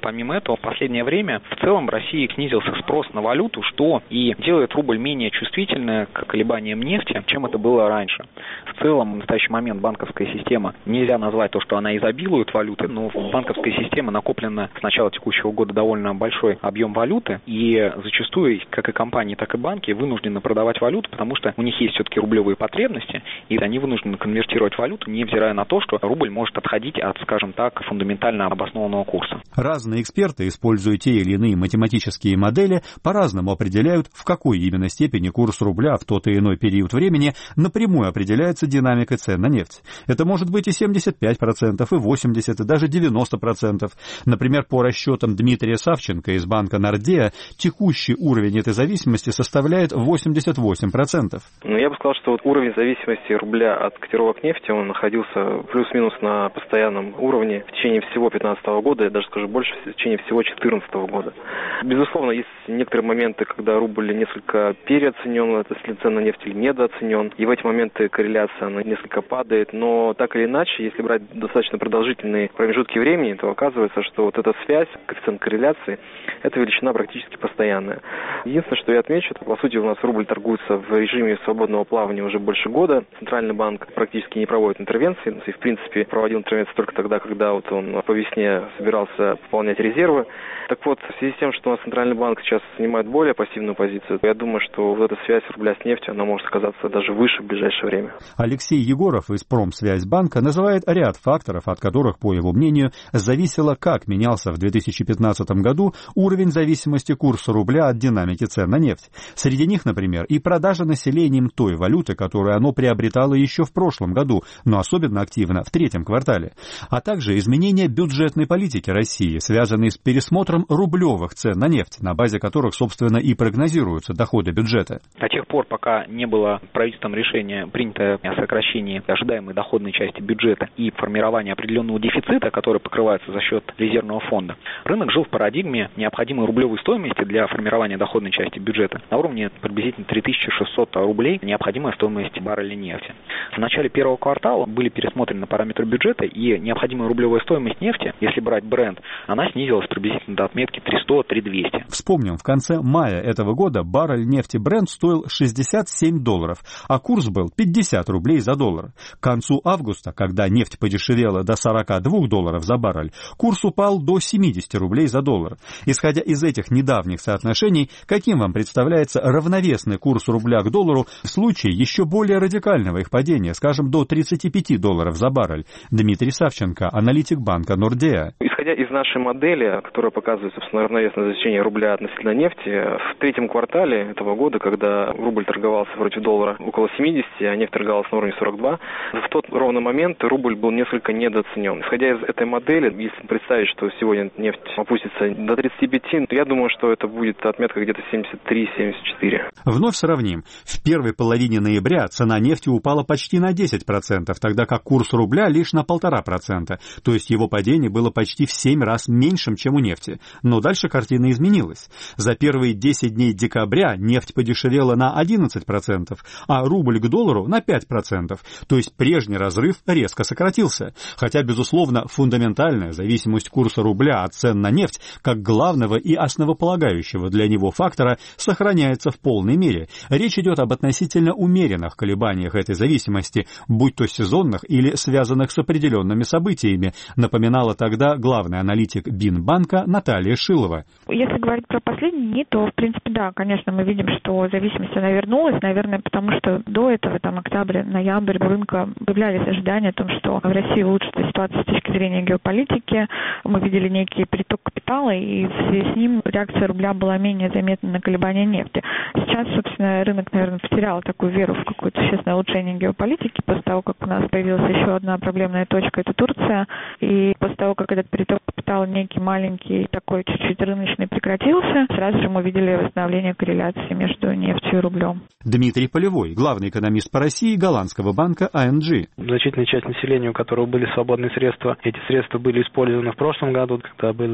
Помимо этого, в последнее время в целом в России снизился спрос на валюту, что и делает рубль менее чувствительным к колебаниям нефти, чем это было раньше. В целом, в настоящий момент банковская система, нельзя назвать то, что она изобилует валютой, но в банковской системе накоплено с начала текущего года довольно большой объем валюты, и зачастую, как и компании, так и банки вынуждены продавать валюту, потому что у них есть все-таки рублевые потребности, и они вынуждены конвертировать валюту, невзирая на то, что рубль может отходить от, скажем так, фундаментально обоснованного курса. Разные эксперты, используя те или иные математические модели, по-разному определяют, в какой именно степени курс рубля в тот и иной период времени напрямую определяется динамикой цен на нефть. Это может быть и семьдесят пять процентов, и восемьдесят процентов, и даже девяносто процентов. Например, по расчетам Дмитрия Савченко из банка Nordea, текущий уровень этой зависимости составляет восемьдесят восемь процентов. Ну, я бы сказал, что вот уровень зависимости рубля от котировок нефти, он находился плюс-минус на постоянном уровне в течение всего две тысячи пятнадцатого года, я даже скажу больше, в течение всего две тысячи четырнадцатого года. Безусловно, есть некоторые моменты, когда рубль несколько переоценен, если цена на нефть или недооценен, и в эти моменты корреляция она несколько падает, но так или иначе, если брать достаточно продолжительные промежутки времени, то оказывается, что вот эта связь, коэффициент корреляции, это величина практически постоянная. Единственное, что я отмечу, это, по сути, у нас рубль торгуется в режиме свободного плавания уже больше года. Центральный банк практически не проводит интервенции, и, в принципе, проводил интервенции только тогда, когда вот он по весне собирался пополнять резервы. Так вот, в связи с тем, что у нас Центральный банк сейчас занимает более пассивную позицию, я думаю, что вот эта связь рубля с нефтью, она может оказаться даже выше в ближайшее время. Алексей Егоров из Промсвязьбанка называет ряд факторов, от которых, по его мнению, зависело, как менялся в две тысячи пятнадцатом году уровень зависимости курса рубля от динамики цен на нефть. Среди них, например, и продажа населением той валюты, которую оно приобретало еще в прошлом году, но особенно активно в третьем квартале, а также изменения бюджетной политики России, связанные с пересмотром рублевых цен на нефть, на базе которых, собственно, и прогнозируются доходы бюджета. До тех пор, пока не было правительством решения, принято о сокращении ожидаемой доходной части бюджета и формировании определенного дефицита, который покрывается за счет резервного фонда, рынок жил в парадигме необходимой рублевой стоимости для формирования доходной части бюджета на уровне приблизительно три тысячи шестьсот рублей, необходимая стоимость барреля нефти. В начале первого квартала были пересмотрены параметры бюджета, и необходимая рублевая стоимость нефти, если брать бренд, она снизилась приблизительно до отметки три сто - три двести. Вспомним, в конце мая этого года баррель нефти Brent стоил шестьдесят семь долларов, а курс был пятьдесят рублей за доллар. К концу августа, когда нефть подешевела до сорок два долларов за баррель, курс упал до семьдесят рублей за доллар. Исходя из этих недавних соотношений, каким вам представляется равновесный курс рубля к доллару в случае еще более радикального их падения, скажем, до тридцати пяти долларов за баррель? Дмитрий Савченко, аналитик банка Nordea. Исходя из нашей модели, которая показывает, собственно, равновесное значение рубля относительно нефти, в третьем квартале этого года, когда рубль торговался против доллара около семидесяти, а нефть торговалась на уровне сорок два, в тот ровный момент рубль был несколько недооценен. Исходя из этой модели, если представить, что сегодня нефть опустится до тридцати пяти, то я думаю, что это будет отметка где-то семьдесят три - семьдесят четыре. Вновь сравним. В первой половине ноября цена нефти упала почти на десять процентов, тогда как курс рубля лишь на полтора процента. То есть его падение было почти в семь раз меньшим, чем у нефти. Но дальше картина изменилась. За первые десять дней декабря нефть подешевела на одиннадцать процентов, а рубль к доллару на пять процентов. То есть прежний разрыв резко сократился. Хотя, безусловно, фундаментальная зависимость курса рубля от цен на нефть, как главного и основополагающего для него фактора, сохраняется в полной мере. Речь идет об относительно умеренных колебаниях этой зависимости, будь то сезонных или связанных с определенными событиями, напоминала тогда главный аналитик Бинбанка Наталья Шилова. Если говорить про последние дни, то, в принципе, да, конечно, мы видим, что зависимость она вернулась, наверное, потому что до этого, там, октябрь, ноябрь, у рынка появлялись ожидания о том, что в России улучшится ситуация с точки зрения геополитики. Мы видели некий приток капитала, и в связи с ним реакция рубля была менее заметна на колебания нефти. Сейчас, собственно, рынок, наверное, потерял такую веру в какое-то существенное улучшение геополитики после того, как у нас появилась еще одна проблемная точка, это Турция, и после того, как этот приток капитала некий маленький, такой чуть-чуть рыночный прекратился, сразу же мы видели восстановление корреляции между нефтью и рублем. Дмитрий Полевой, главный экономист по России голландского банка эй эн джи. Значительная часть населения, у которого были свободные средства, эти средства были использованы в прошлом году, когда было изъятие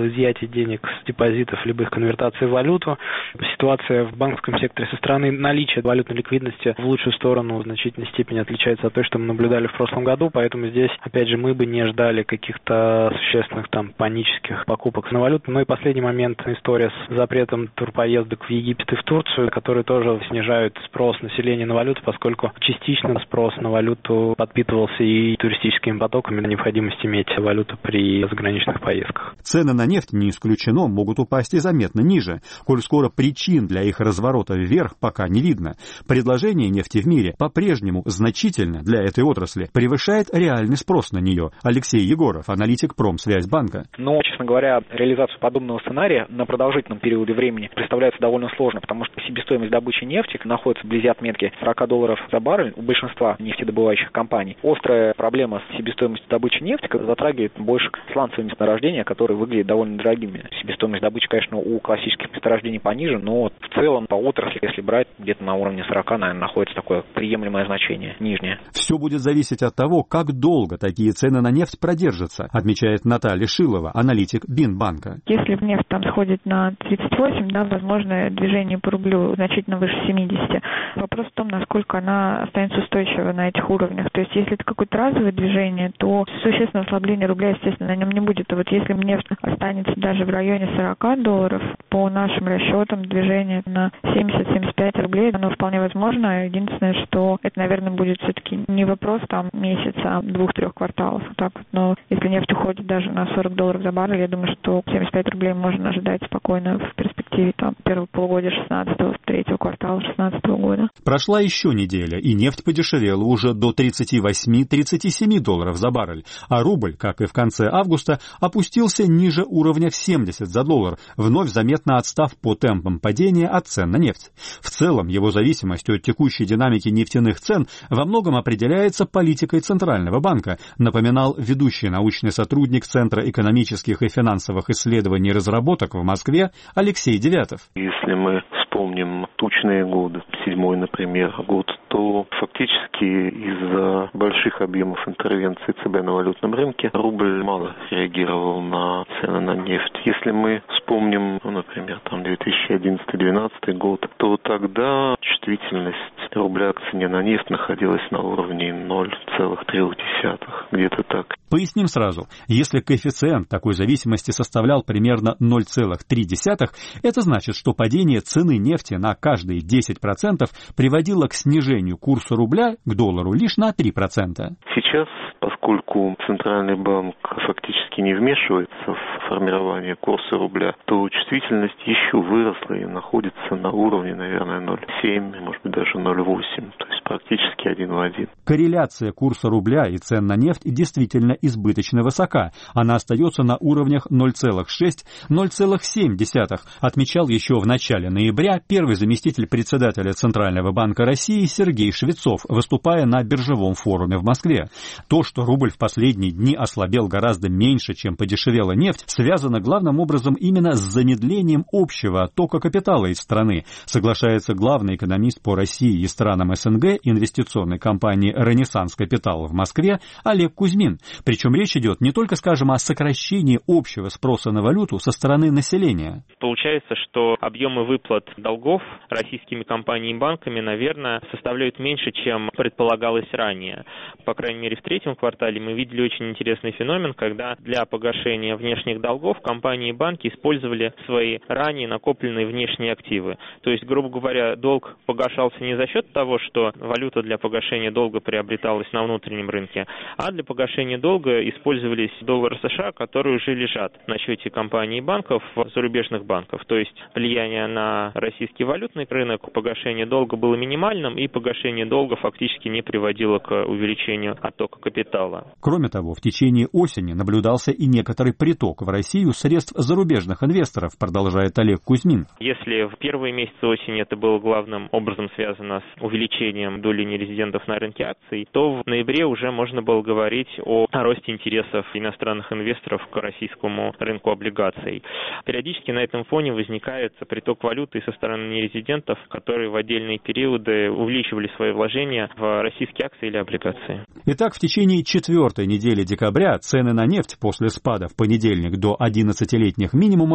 выводе денег с депозитов, либо их конвертации в валюту. Ситуация в банковском секторе со стороны наличия валютной ликвидности в лучшую сторону в значительной степени отличается от той, что мы наблюдали в прошлом году, поэтому здесь, опять же, мы бы не ждали каких-то существенных там панических покупок на валюту. Ну и последний момент, история с запретом турпоездок в Египет и в Турцию, которые тоже снижают спрос населения на валюту, поскольку частично спрос на валюту подпитывался и туристическими потоками, необходимость иметь валюту при заграничных поездках. Цены на нефть, не исключено, могут упасть и заметно ниже, коль скоро причин для их разворота вверх пока не видно. Предложение нефти в мире по-прежнему значительно для этой отрасли превышает реальный спрос на нее. Алексей Егоров, аналитик Промсвязьбанка. Но, честно говоря, реализацию подобного сценария на продолжительном периоде времени представляется довольно сложно, потому что себестоимость добычи нефти находится вблизи отметки сорок долларов за баррель у большинства нефтедобывающих компаний. Острая проблема с себестоимостью добычи нефти затрагивает больше сланцевые месторождения, которые выглядят довольно дорогими. Себестоимость добычи, конечно, у классических месторождений пониже, но в целом по отрасли, если брать, где-то на уровне сорок, наверное, находится такое приемлемое значение, нижнее. Все будет зависеть от того, как долго такие цены на нефть продержатся, отмечает Наталья Шилова, аналитик Бинбанка. Если нефть там сходит на тридцать восемь, да, возможно, движение по рублю значительно выше семидесяти. Вопрос в том, насколько она останется устойчива на этих уровнях. То есть, если это какое-то разовое движение, то существенное ослабление рубля, естественно, на нем не будет. А вот если нефть останется даже в районе сорок долларов, по нашим расчетам, движение на семьдесят-семьдесят пять рублей, оно вполне возможно. Единственное, что это, наверное, будет все-таки не вопрос там месяца, а двух-трех кварталов. Вот так вот. Но если нефть уходит даже на сорок долларов за баррель, я думаю, что семьдесят пять рублей можно ожидать спокойно в перспективе там первого полугодия шестнадцатого, третьего квартала шестнадцатого года. Прошла еще неделя, и нефть подешевела уже до тридцать восемь - тридцать семь долларов за баррель, а рубль, как и в конце августа, опустился ниже уровня в семьдесят за доллар, вновь заметно отстав по темпам падения от цен на нефть. В целом, его зависимость от текущей динамики нефтяных цен во многом определяется политикой Центрального банка, напоминал ведущий научный сотрудник Центра экономических и финансовых исследований и разработок в Москве Алексей Девятов. Если мы вспомним тучные годы, седьмой, например, год, то фактически из-за больших объемов интервенции ЦБ на валютном рынке рубль мало реагировал на цены на нефть. Если мы вспомним, ну, например, там две тысячи одиннадцатый - две тысячи двенадцатый год, то тогда чувствительность рубля к цене на нефть находилась на уровне ноль целых три десятых, где-то так. Поясним сразу. Если коэффициент такой зависимости составлял примерно ноль целых три десятых, это значит, что падение цены нефти на каждые десять процентов приводило к снижению курса рубля к доллару лишь на три процента. Сейчас, поскольку Центральный банк фактически не вмешивается в формирование курса рубля, то чувствительность еще выросла и находится на уровне, наверное, ноль целых семь десятых, может быть, даже ноль целых восемь десятых, то есть практически один в один. Корреляция курса рубля и цен на нефть действительно избыточно высока. Она остается на уровнях ноль целых шесть - ноль целых семь десятых, отмечал еще в начале ноября первый заместитель председателя Центрального банка России Сергей Швецов, выступая на биржевом форуме в Москве. То, что рубль в последние дни ослабел гораздо меньше, чем подешевела нефть, связано главным образом именно с замедлением общего оттока капитала из страны, соглашается главный экономист по России и странам СНГ инвестиционной компании «Ренессанс Капитал» в Москве Олег Кузьмин. Причем речь идет не только, скажем, о сокращении общего спроса на валюту со стороны населения. Получается, что объемы выплат долгов российскими компаниями и банками, наверное, составляют меньше, чем предполагалось ранее. По крайней мере, в третьем квартале мы видели очень интересный феномен, когда для погашения внешних долгов компании и банки использовали свои ранее накопленные внешние активы. То есть, грубо говоря, долг погашался не за счет того, что валюта для погашения долга приобреталась на внутреннем рынке, а для погашения долга использовались доллары США, которые уже лежат на счете компаний и банков, зарубежных банков. То есть влияние на российский валютный рынок погашения долга было минимальным, и погашение долга фактически не приводило к увеличению оттока капитала. Кроме того, в течение осени наблюдался и некоторый приток в Россию средств зарубежных инвесторов, продолжает Олег Кузьмин. Если в первые месяцы осени это было главным образом связано с увеличением доли нерезидентов на рынке акций, то в ноябре уже можно было говорить о росте интересов иностранных инвесторов к российскому рынку облигаций. Периодически на этом фоне возникает приток валюты со стороны нерезидентов, которые в отдельные периоды увеличивали свои вложения в российские акции или облигации. Итак, в течение четвертой недели декабря цены на нефть после спада в понедельник до одиннадцатилетних минимумов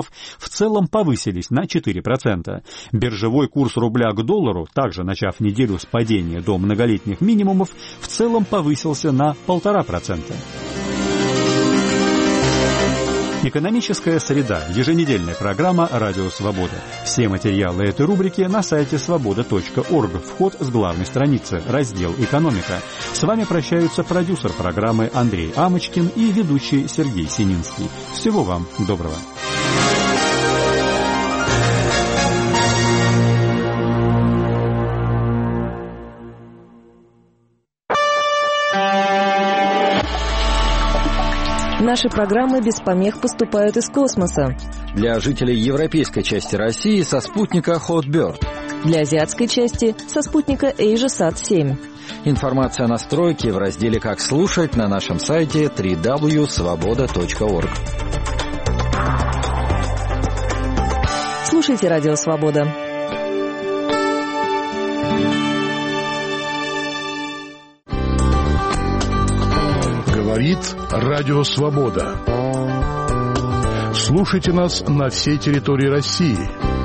минимумов в целом повысились на четыре процента. Биржевой курс рубля к доллару, также начав неделю с падения до многолетних минимумов, в целом повысился на полтора процента. Экономическая среда. Еженедельная программа «Радио Свобода». Все материалы этой рубрики на сайте свобода точка орг. Вход с главной страницы. Раздел «Экономика». С вами прощаются продюсер программы Андрей Амочкин и ведущий Сергей Сининский. Всего вам доброго. Наши программы без помех поступают из космоса. Для жителей европейской части России со спутника Hotbird. Для азиатской части со спутника AsiaSat семь. Информация о настройке в разделе «Как слушать» на нашем сайте дабл-ю дабл-ю дабл-ю точка свобода точка орг. Слушайте «Радио Свобода». Говорит Радио Свобода. Слушайте нас на всей территории России.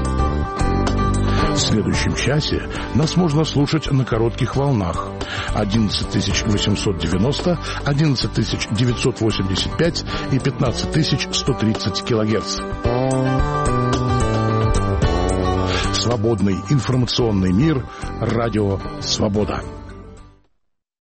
В следующем часе нас можно слушать на коротких волнах одиннадцать тысяч восемьсот девяносто, одиннадцать тысяч девятьсот восемьдесят пять и пятнадцать тысяч сто тридцать килогерц. Свободный информационный мир. Радио Свобода.